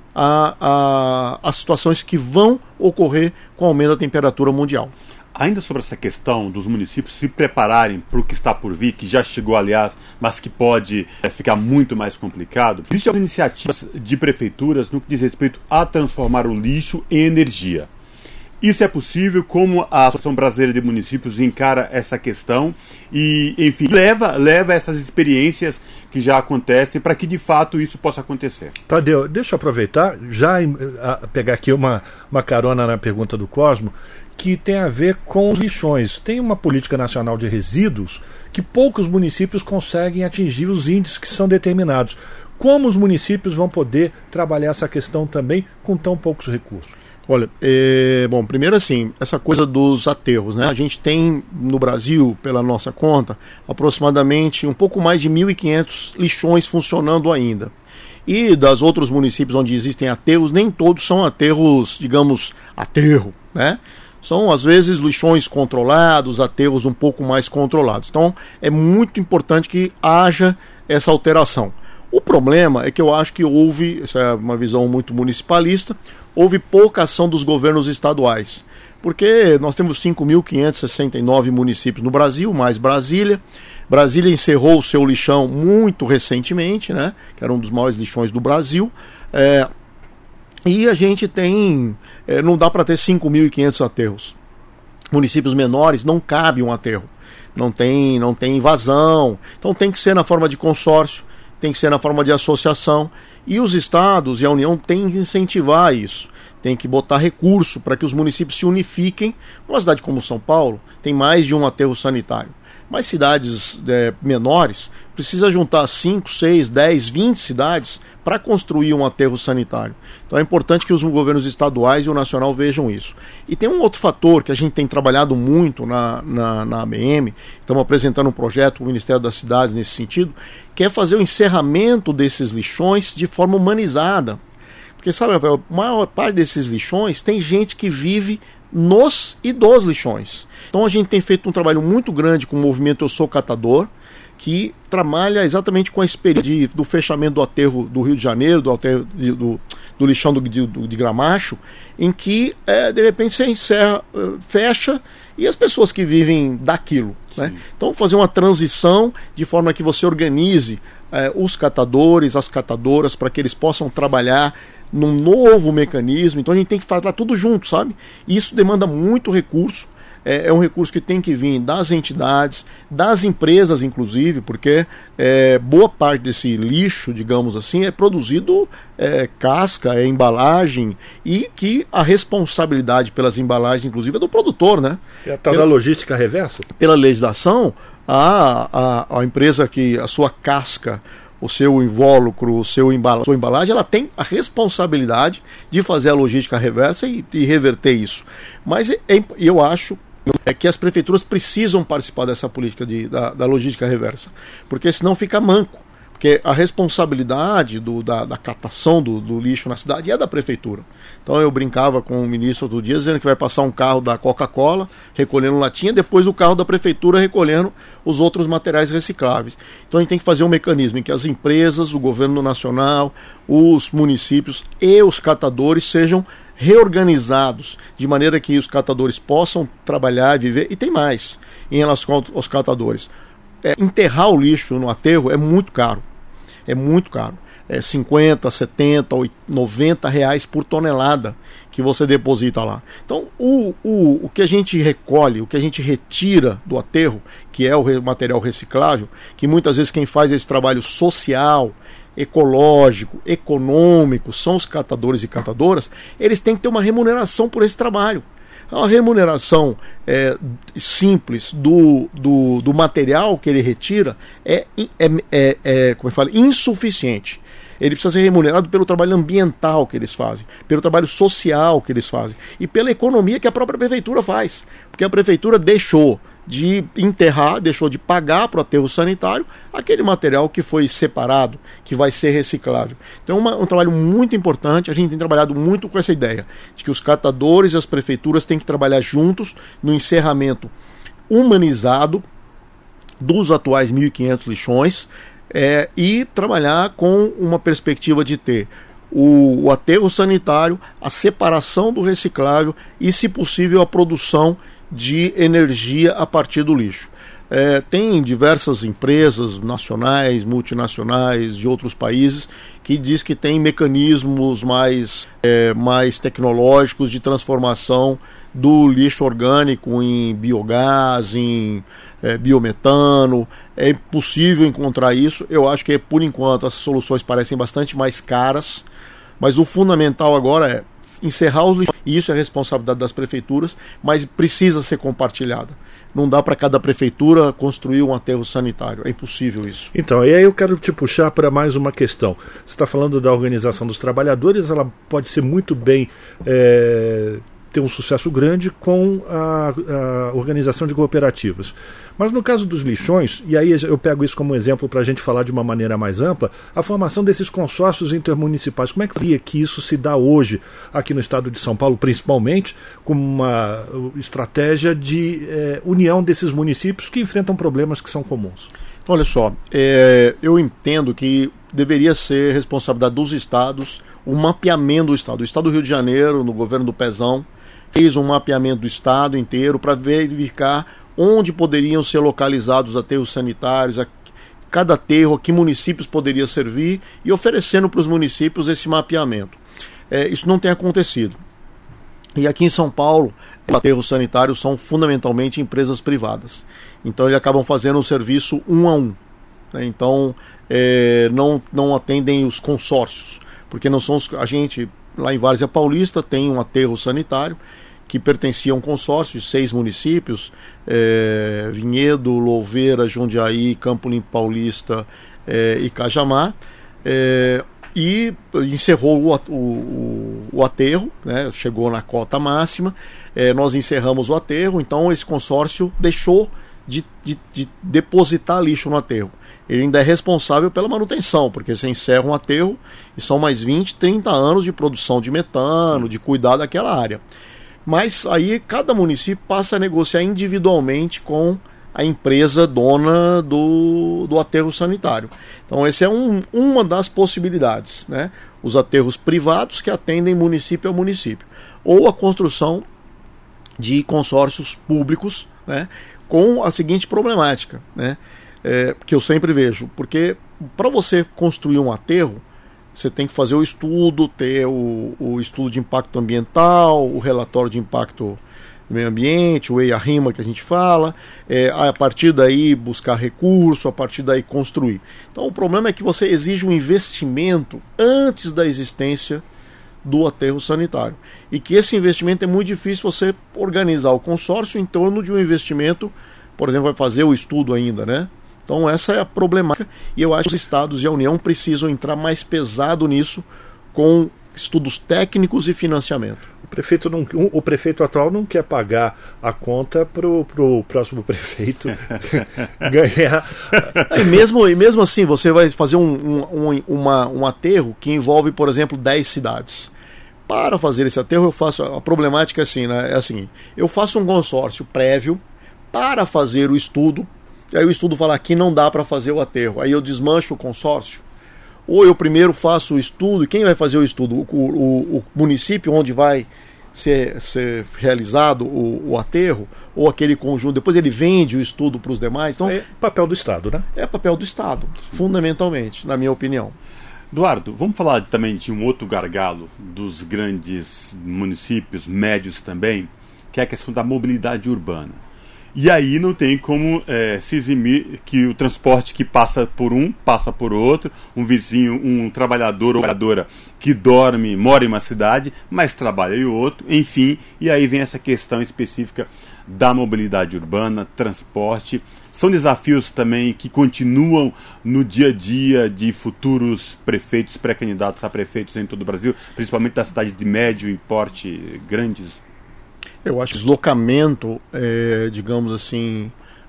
a situações que vão ocorrer com o aumento da temperatura mundial. Ainda sobre essa questão dos municípios se prepararem para o que está por vir, que já chegou, aliás, mas que pode ficar muito mais complicado, existem iniciativas de prefeituras no que diz respeito a transformar o lixo em energia. Isso é possível? Como a Associação Brasileira de Municípios encara essa questão e, enfim, leva essas experiências que já acontecem para que, de fato, isso possa acontecer? Tadeu, deixa eu aproveitar, já pegar aqui uma carona na pergunta do Cosmo, que tem a ver com os lixões. Tem uma política nacional de resíduos que poucos municípios conseguem atingir os índices que são determinados. Como os municípios vão poder trabalhar essa questão também com tão poucos recursos? Olha, bom, primeiro assim, essa coisa dos aterros, né? A gente tem no Brasil, pela nossa conta, aproximadamente um pouco mais de 1.500 lixões funcionando ainda. E das outros municípios onde existem aterros, nem todos são aterros, digamos, aterro, né? São, às vezes, lixões controlados, aterros um pouco mais controlados. Então, é muito importante que haja essa alteração. O problema é que eu acho que houve, essa é uma visão muito municipalista, houve pouca ação dos governos estaduais. Porque nós temos 5.569 municípios no Brasil, mais Brasília. Brasília encerrou o seu lixão muito recentemente, né? Que era um dos maiores lixões do Brasil. E a gente tem... não dá para ter 5.500 aterros. Municípios menores não cabe um aterro. Não tem invasão. Então tem que ser na forma de consórcio, tem que ser na forma de associação. E os estados e a União têm que incentivar isso. Tem que botar recurso para que os municípios se unifiquem. Uma cidade como São Paulo tem mais de um aterro sanitário. Mas cidades menores precisa juntar 5, 6, 10, 20 cidades para construir um aterro sanitário. Então é importante que os governos estaduais e o nacional vejam isso. E tem um outro fator que a gente tem trabalhado muito na ABM, estamos apresentando um projeto para o Ministério das Cidades nesse sentido, que é fazer o encerramento desses lixões de forma humanizada. Porque, sabe, a maior parte desses lixões tem gente que vive nos e dos lixões. Então a gente tem feito um trabalho muito grande com o movimento Eu Sou Catador, que trabalha exatamente com a experiência do fechamento do aterro do Rio de Janeiro, do aterro do lixão de Gramacho, em que de repente você encerra, fecha, e as pessoas que vivem daquilo, né? Então fazer uma transição de forma que você organize os catadores, as catadoras, para que eles possam trabalhar num novo mecanismo. Então a gente tem que falar tudo junto, sabe? E isso demanda muito recurso. É um recurso que tem que vir das entidades, das empresas inclusive, porque boa parte desse lixo, digamos assim, é produzido casca, embalagem, e que a responsabilidade pelas embalagens inclusive é do produtor, né? É a tal da logística reversa? Pela legislação, a empresa que a sua casca, o seu invólucro, a sua embalagem, ela tem a responsabilidade de fazer a logística reversa e reverter isso. Mas eu acho que as prefeituras precisam participar dessa política da logística reversa, porque senão fica manco. Porque a responsabilidade da catação do lixo na cidade é da prefeitura. Então eu brincava com o ministro outro dia dizendo que vai passar um carro da Coca-Cola recolhendo latinha, depois o carro da prefeitura recolhendo os outros materiais recicláveis. Então a gente tem que fazer um mecanismo em que as empresas, o governo nacional, os municípios e os catadores sejam reorganizados, de maneira que os catadores possam trabalhar, viver. E tem mais em relação aos catadores. Enterrar o lixo no aterro é muito caro. É muito caro. 50, 70, 90 reais por tonelada que você deposita lá. Então, o que a gente recolhe, o que a gente retira do aterro, que é o material reciclável, que muitas vezes quem faz esse trabalho social, ecológico, econômico, são os catadores e catadoras, eles têm que ter uma remuneração por esse trabalho. A remuneração simples do material que ele retira como eu falo, insuficiente. Ele precisa ser remunerado pelo trabalho ambiental que eles fazem, pelo trabalho social que eles fazem e pela economia que a própria prefeitura faz. Porque a prefeitura deixou de enterrar, deixou de pagar para o aterro sanitário aquele material que foi separado, que vai ser reciclável. Então é um trabalho muito importante. A gente tem trabalhado muito com essa ideia de que os catadores e as prefeituras têm que trabalhar juntos no encerramento humanizado dos atuais 1.500 lixões e trabalhar com uma perspectiva de ter o aterro sanitário, a separação do reciclável e, se possível, a produção de energia a partir do lixo. Tem diversas empresas nacionais, multinacionais de outros países que diz que tem mecanismos mais tecnológicos de transformação do lixo orgânico em biogás, em biometano. É possível encontrar isso. Eu acho que por enquanto essas soluções parecem bastante mais caras, mas o fundamental agora é encerrar os lixões, e isso é responsabilidade das prefeituras, mas precisa ser compartilhada. Não dá para cada prefeitura construir um aterro sanitário, é impossível isso. Então, e aí eu quero te puxar para mais uma questão. Você está falando da organização dos trabalhadores, ela pode ser muito bem ter um sucesso grande com a organização de cooperativas. Mas no caso dos lixões, e aí eu pego isso como exemplo para a gente falar de uma maneira mais ampla, a formação desses consórcios intermunicipais, como é que isso se dá hoje aqui no estado de São Paulo, principalmente, como uma estratégia de união desses municípios que enfrentam problemas que são comuns? Então, olha só, eu entendo que deveria ser responsabilidade dos estados o mapeamento do estado. O estado do Rio de Janeiro, no governo do Pezão, fez um mapeamento do estado inteiro para verificar onde poderiam ser localizados aterros sanitários, cada aterro, a que municípios poderia servir, e oferecendo para os municípios esse mapeamento. Isso não tem acontecido. E aqui em São Paulo, os aterros sanitários são fundamentalmente empresas privadas. Então eles acabam fazendo um serviço 1 a 1. Né? Então não atendem os consórcios, porque não são a gente, lá em Várzea Paulista, tem um aterro sanitário que pertencia a um consórcio de 6 municípios, Vinhedo, Louveira, Jundiaí, Campo Limpo Paulista e Cajamar, e encerrou o aterro, né, chegou na cota máxima, nós encerramos o aterro, então esse consórcio deixou de depositar lixo no aterro. Ele ainda é responsável pela manutenção, porque você encerra um aterro e são mais 20, 30 anos de produção de metano, de cuidar daquela área. Mas aí cada município passa a negociar individualmente com a empresa dona do aterro sanitário. Então essa é uma das possibilidades, né? Os aterros privados que atendem município a município. Ou a construção de consórcios públicos, né? Com a seguinte problemática, né? Que eu sempre vejo, porque para você construir um aterro, você tem que fazer o estudo, ter o estudo de impacto ambiental, o relatório de impacto do meio ambiente, o EIA-RIMA que a gente fala, a partir daí buscar recurso, a partir daí construir. Então o problema é que você exige um investimento antes da existência do aterro sanitário. E que esse investimento é muito difícil você organizar o consórcio em torno de um investimento, por exemplo, vai fazer o estudo ainda, né? Então essa é a problemática, e eu acho que os estados e a União precisam entrar mais pesado nisso, com estudos técnicos e financiamento. O prefeito atual não quer pagar a conta para o próximo prefeito ganhar. E mesmo assim, você vai fazer um aterro que envolve, por exemplo, 10 cidades. Para fazer esse aterro, eu faço. A problemática é assim, né? Eu faço um consórcio prévio para fazer o estudo. Aí o estudo fala que não dá para fazer o aterro. Aí eu desmancho o consórcio. Ou eu primeiro faço o estudo, e quem vai fazer o estudo? O município onde vai ser realizado o aterro, ou aquele conjunto, depois ele vende o estudo para os demais. Então, é papel do Estado, né? É papel do Estado, fundamentalmente, na minha opinião. Eduardo, vamos falar também de um outro gargalo dos grandes municípios, médios também, que é a questão da mobilidade urbana. E aí não tem como se eximir que o transporte que passa por um, passa por outro, um vizinho, um trabalhador ou trabalhadora que mora em uma cidade, mas trabalha em outro, enfim, e aí vem essa questão específica da mobilidade urbana, transporte. São desafios também que continuam no dia a dia de futuros prefeitos, pré-candidatos a prefeitos em todo o Brasil, principalmente das cidades de médio e porte grandes. Eu acho que o deslocamento, digamos assim,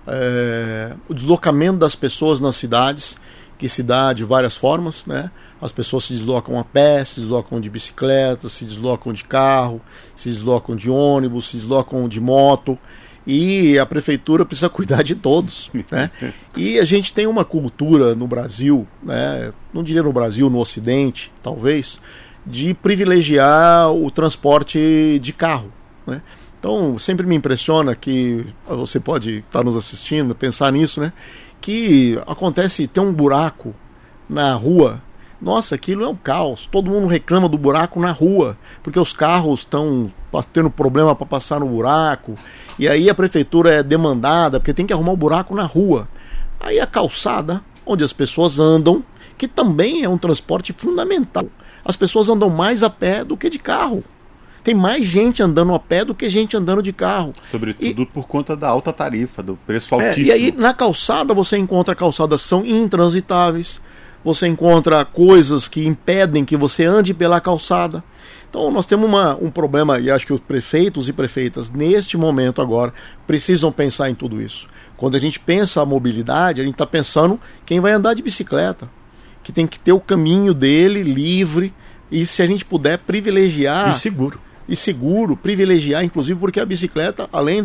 o deslocamento das pessoas nas cidades, que se dá de várias formas, né? As pessoas se deslocam a pé, se deslocam de bicicleta, se deslocam de carro, se deslocam de ônibus, se deslocam de moto, e a prefeitura precisa cuidar de todos, né? E a gente tem uma cultura no Brasil, né? Não diria no Brasil, no Ocidente, talvez, de privilegiar o transporte de carro, né? Então, sempre me impressiona que, você pode estar nos assistindo, pensar nisso, né? Que tem um buraco na rua. Nossa, aquilo é um caos. Todo mundo reclama do buraco na rua, porque os carros estão tendo problema para passar no buraco. E aí a prefeitura é demandada, porque tem que arrumar o buraco na rua. Aí a calçada, onde as pessoas andam, que também é um transporte fundamental. As pessoas andam mais a pé do que de carro. Tem mais gente andando a pé do que gente andando de carro. Sobretudo por conta da alta tarifa, do preço altíssimo. E aí na calçada você encontra calçadas que são intransitáveis, você encontra coisas que impedem que você ande pela calçada. Então nós temos um problema, e acho que os prefeitos e prefeitas, neste momento agora, precisam pensar em tudo isso. Quando a gente pensa a mobilidade, a gente está pensando quem vai andar de bicicleta, que tem que ter o caminho dele livre, e se a gente puder privilegiar... E seguro, privilegiar, inclusive porque a bicicleta, além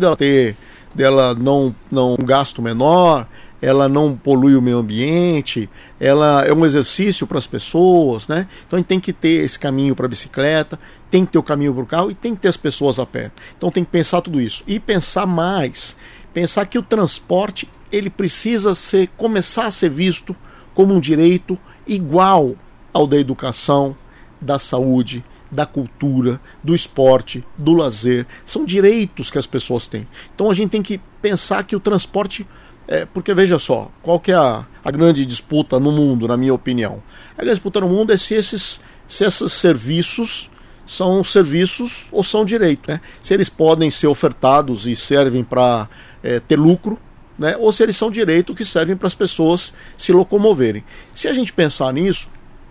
dela não um gasto menor, ela não polui o meio ambiente, ela é um exercício para as pessoas, né? Então a gente tem que ter esse caminho para a bicicleta, tem que ter o caminho para o carro e tem que ter as pessoas a pé. Então tem que pensar tudo isso. E pensar mais, pensar que o transporte ele precisa começar a ser visto como um direito igual ao da educação, da saúde, da cultura, do esporte, do lazer. São direitos que as pessoas têm. Então a gente tem que pensar que o transporte... porque veja só, qual que é a grande disputa no mundo, na minha opinião? A grande disputa no mundo é se esses serviços são serviços ou são direitos, né? Se eles podem ser ofertados e servem para ter lucro, né? Ou se eles são direitos que servem para as pessoas se locomoverem. Se a gente pensar nisso,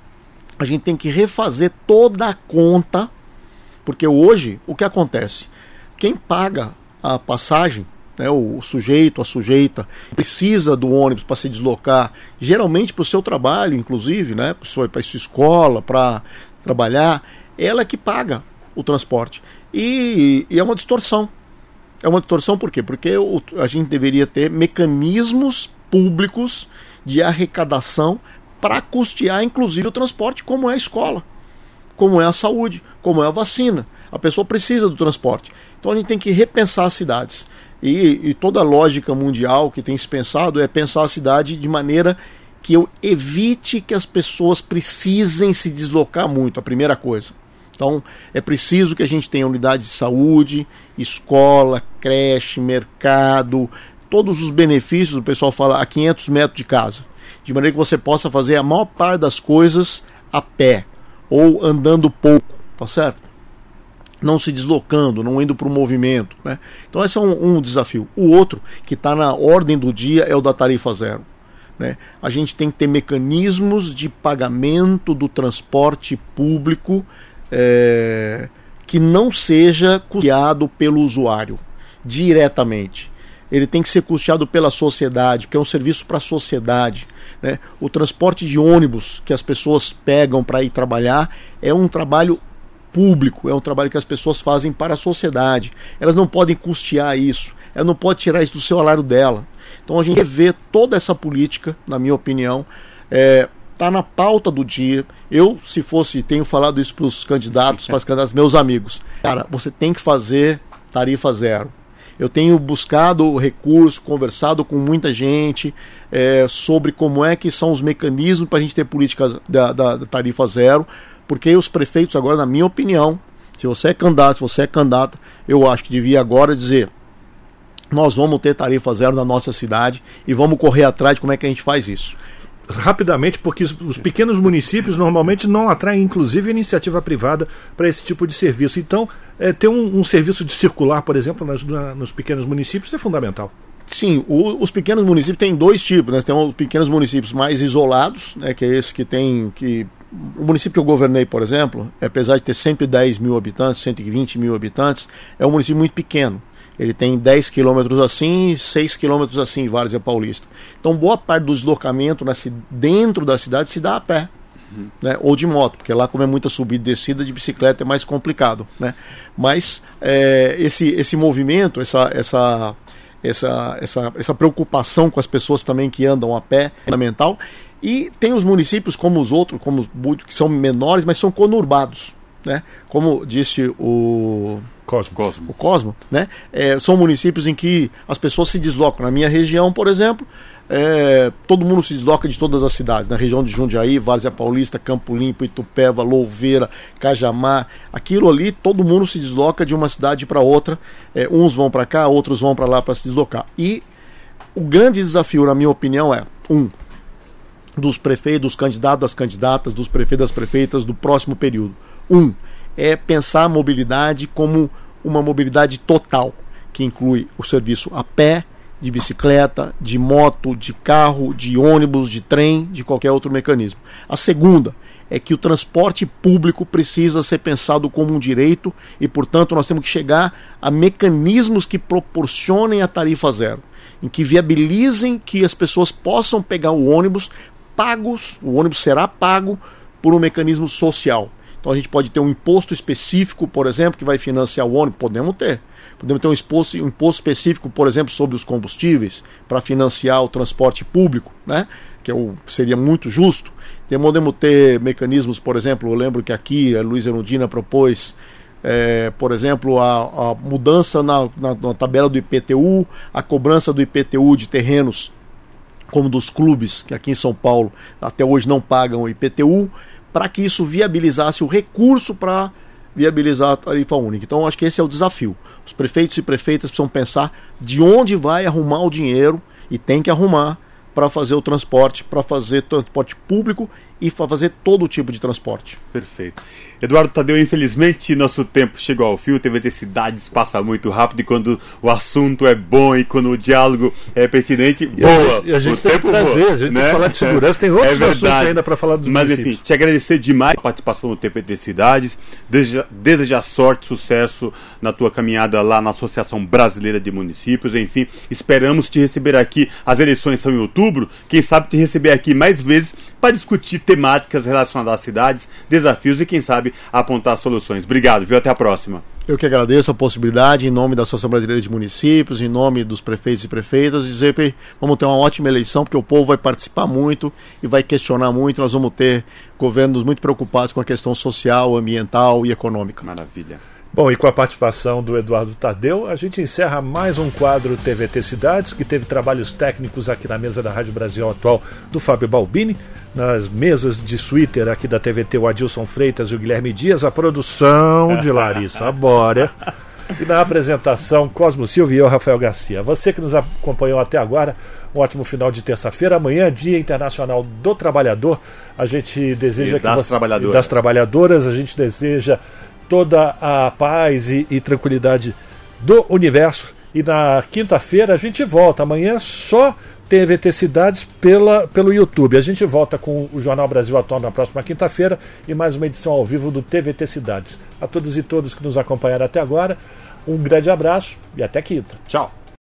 a gente tem que refazer toda a conta, porque hoje o que acontece? Quem paga a passagem, né, o sujeito, a sujeita, precisa do ônibus para se deslocar, geralmente para o seu trabalho, inclusive, né, para a sua escola, para trabalhar, ela que paga o transporte. E é uma distorção. É uma distorção por quê? Porque a gente deveria ter mecanismos públicos de arrecadação para custear, inclusive, o transporte, como é a escola, como é a saúde, como é a vacina. A pessoa precisa do transporte. Então a gente tem que repensar as cidades. E toda a lógica mundial que tem se pensado é pensar a cidade de maneira que eu evite que as pessoas precisem se deslocar muito, a primeira coisa. Então é preciso que a gente tenha unidades de saúde, escola, creche, mercado, todos os benefícios, o pessoal fala, a 500 metros de casa. De maneira que você possa fazer a maior parte das coisas a pé, ou andando pouco, tá certo? Não se deslocando, não indo para o movimento, né? Então esse é um desafio. O outro, que está na ordem do dia, é o da tarifa zero, né? A gente tem que ter mecanismos de pagamento do transporte público que não seja custeado pelo usuário diretamente. Ele tem que ser custeado pela sociedade, porque é um serviço para a sociedade, né? O transporte de ônibus que as pessoas pegam para ir trabalhar é um trabalho público, é um trabalho que as pessoas fazem para a sociedade. Elas não podem custear isso, ela não pode tirar isso do seu salário dela. Então a gente vê toda essa política, na minha opinião, está na pauta do dia. Eu, se fosse, tenho falado isso para os candidatos, para os candidatos, meus amigos. Cara, você tem que fazer tarifa zero. Eu tenho buscado recurso, conversado com muita gente sobre como é que são os mecanismos para a gente ter políticas da tarifa zero, porque os prefeitos agora, na minha opinião, se você é candidato, se você é candidata, eu acho que devia agora dizer, nós vamos ter tarifa zero na nossa cidade e vamos correr atrás de como é que a gente faz isso. Rapidamente, porque os pequenos municípios normalmente não atraem, inclusive, iniciativa privada para esse tipo de serviço. Então, ter um serviço de circular, por exemplo, nos pequenos municípios é fundamental. Sim, os pequenos municípios têm dois tipos, né? Tem os pequenos municípios mais isolados, né? Que é esse que tem... O município que eu governei, por exemplo, apesar de ter 110 mil habitantes, 120 mil habitantes, é um município muito pequeno. Ele tem 10 quilômetros assim, 6 quilômetros assim, Várzea Paulista. Então, boa parte do deslocamento dentro da cidade se dá a pé, né? Ou de moto, porque lá, como é muita subida e descida, de bicicleta é mais complicado, né? Mas esse movimento, essa preocupação com as pessoas também que andam a pé é fundamental. E tem os municípios como os outros, que são menores, mas são conurbados, né? Como disse o Cosmo, né? São municípios em que as pessoas se deslocam. Na minha região, por exemplo, todo mundo se desloca de todas as cidades. Na região de Jundiaí, Várzea Paulista, Campo Limpo, Itupeva, Louveira, Cajamar. Aquilo ali, todo mundo se desloca de uma cidade para outra. Uns vão para cá, outros vão para lá para se deslocar. E o grande desafio, na minha opinião, dos prefeitos, dos candidatos, das candidatas, dos prefeitos, das prefeitas do próximo período. é pensar a mobilidade como uma mobilidade total, que inclui o serviço a pé, de bicicleta, de moto, de carro, de ônibus, de trem, de qualquer outro mecanismo. A segunda é que o transporte público precisa ser pensado como um direito e, portanto, nós temos que chegar a mecanismos que proporcionem a tarifa zero, em que viabilizem que as pessoas possam pegar o ônibus pagos, o ônibus será pago por um mecanismo social. Então a gente pode ter um imposto específico, por exemplo, que vai financiar o ônibus, podemos ter um imposto específico, por exemplo, sobre os combustíveis, para financiar o transporte público, né? Que seria muito justo. Podemos ter mecanismos, por exemplo, eu lembro que aqui a Luiza Erundina propôs, por exemplo, a mudança na tabela do IPTU, a cobrança do IPTU de terrenos como dos clubes, que aqui em São Paulo até hoje não pagam o IPTU, para que isso viabilizasse o recurso para viabilizar a tarifa única. Então, acho que esse é o desafio. Os prefeitos e prefeitas precisam pensar de onde vai arrumar o dinheiro, e tem que arrumar, para fazer o transporte, para fazer transporte público e para fazer todo tipo de transporte. Perfeito. Eduardo Tadeu, infelizmente nosso tempo chegou ao fim. O TVT Cidades passa muito rápido, e quando o assunto é bom e quando o diálogo é pertinente, voa. E a gente tem que trazer, a gente tem que falar de segurança, tem outros assuntos ainda para falar dos municípios. Mas enfim, te agradecer demais a participação no TVT Cidades, desejar sorte, sucesso na tua caminhada lá na Associação Brasileira de Municípios. Enfim, esperamos te receber aqui. As eleições são em outubro, quem sabe te receber aqui mais vezes para discutir temáticas relacionadas às cidades, desafios e, quem sabe, apontar soluções. Obrigado, viu? Até a próxima. Eu que agradeço a possibilidade, em nome da Associação Brasileira de Municípios, em nome dos prefeitos e prefeitas, dizer que vamos ter uma ótima eleição, porque o povo vai participar muito e vai questionar muito. Nós vamos ter governos muito preocupados com a questão social, ambiental e econômica. Maravilha. Bom, e com a participação do Eduardo Tadeu, a gente encerra mais um quadro TVT Cidades, que teve trabalhos técnicos aqui na mesa da Rádio Brasil Atual do Fábio Balbini, nas mesas de Twitter aqui da TVT, o Adilson Freitas e o Guilherme Dias, a produção de Larissa Bória, e na apresentação Cosmo Silva e eu, Rafael Garcia. Você que nos acompanhou até agora, um ótimo final de terça-feira. Amanhã, Dia Internacional do Trabalhador. A gente deseja das trabalhadoras, a gente deseja toda a paz e tranquilidade do universo. E na quinta-feira a gente volta. Amanhã só TVT Cidades pelo YouTube. A gente volta com o Jornal Brasil Atual na próxima quinta-feira e mais uma edição ao vivo do TVT Cidades. A todos e todas que nos acompanharam até agora, um grande abraço e até quinta. Tchau.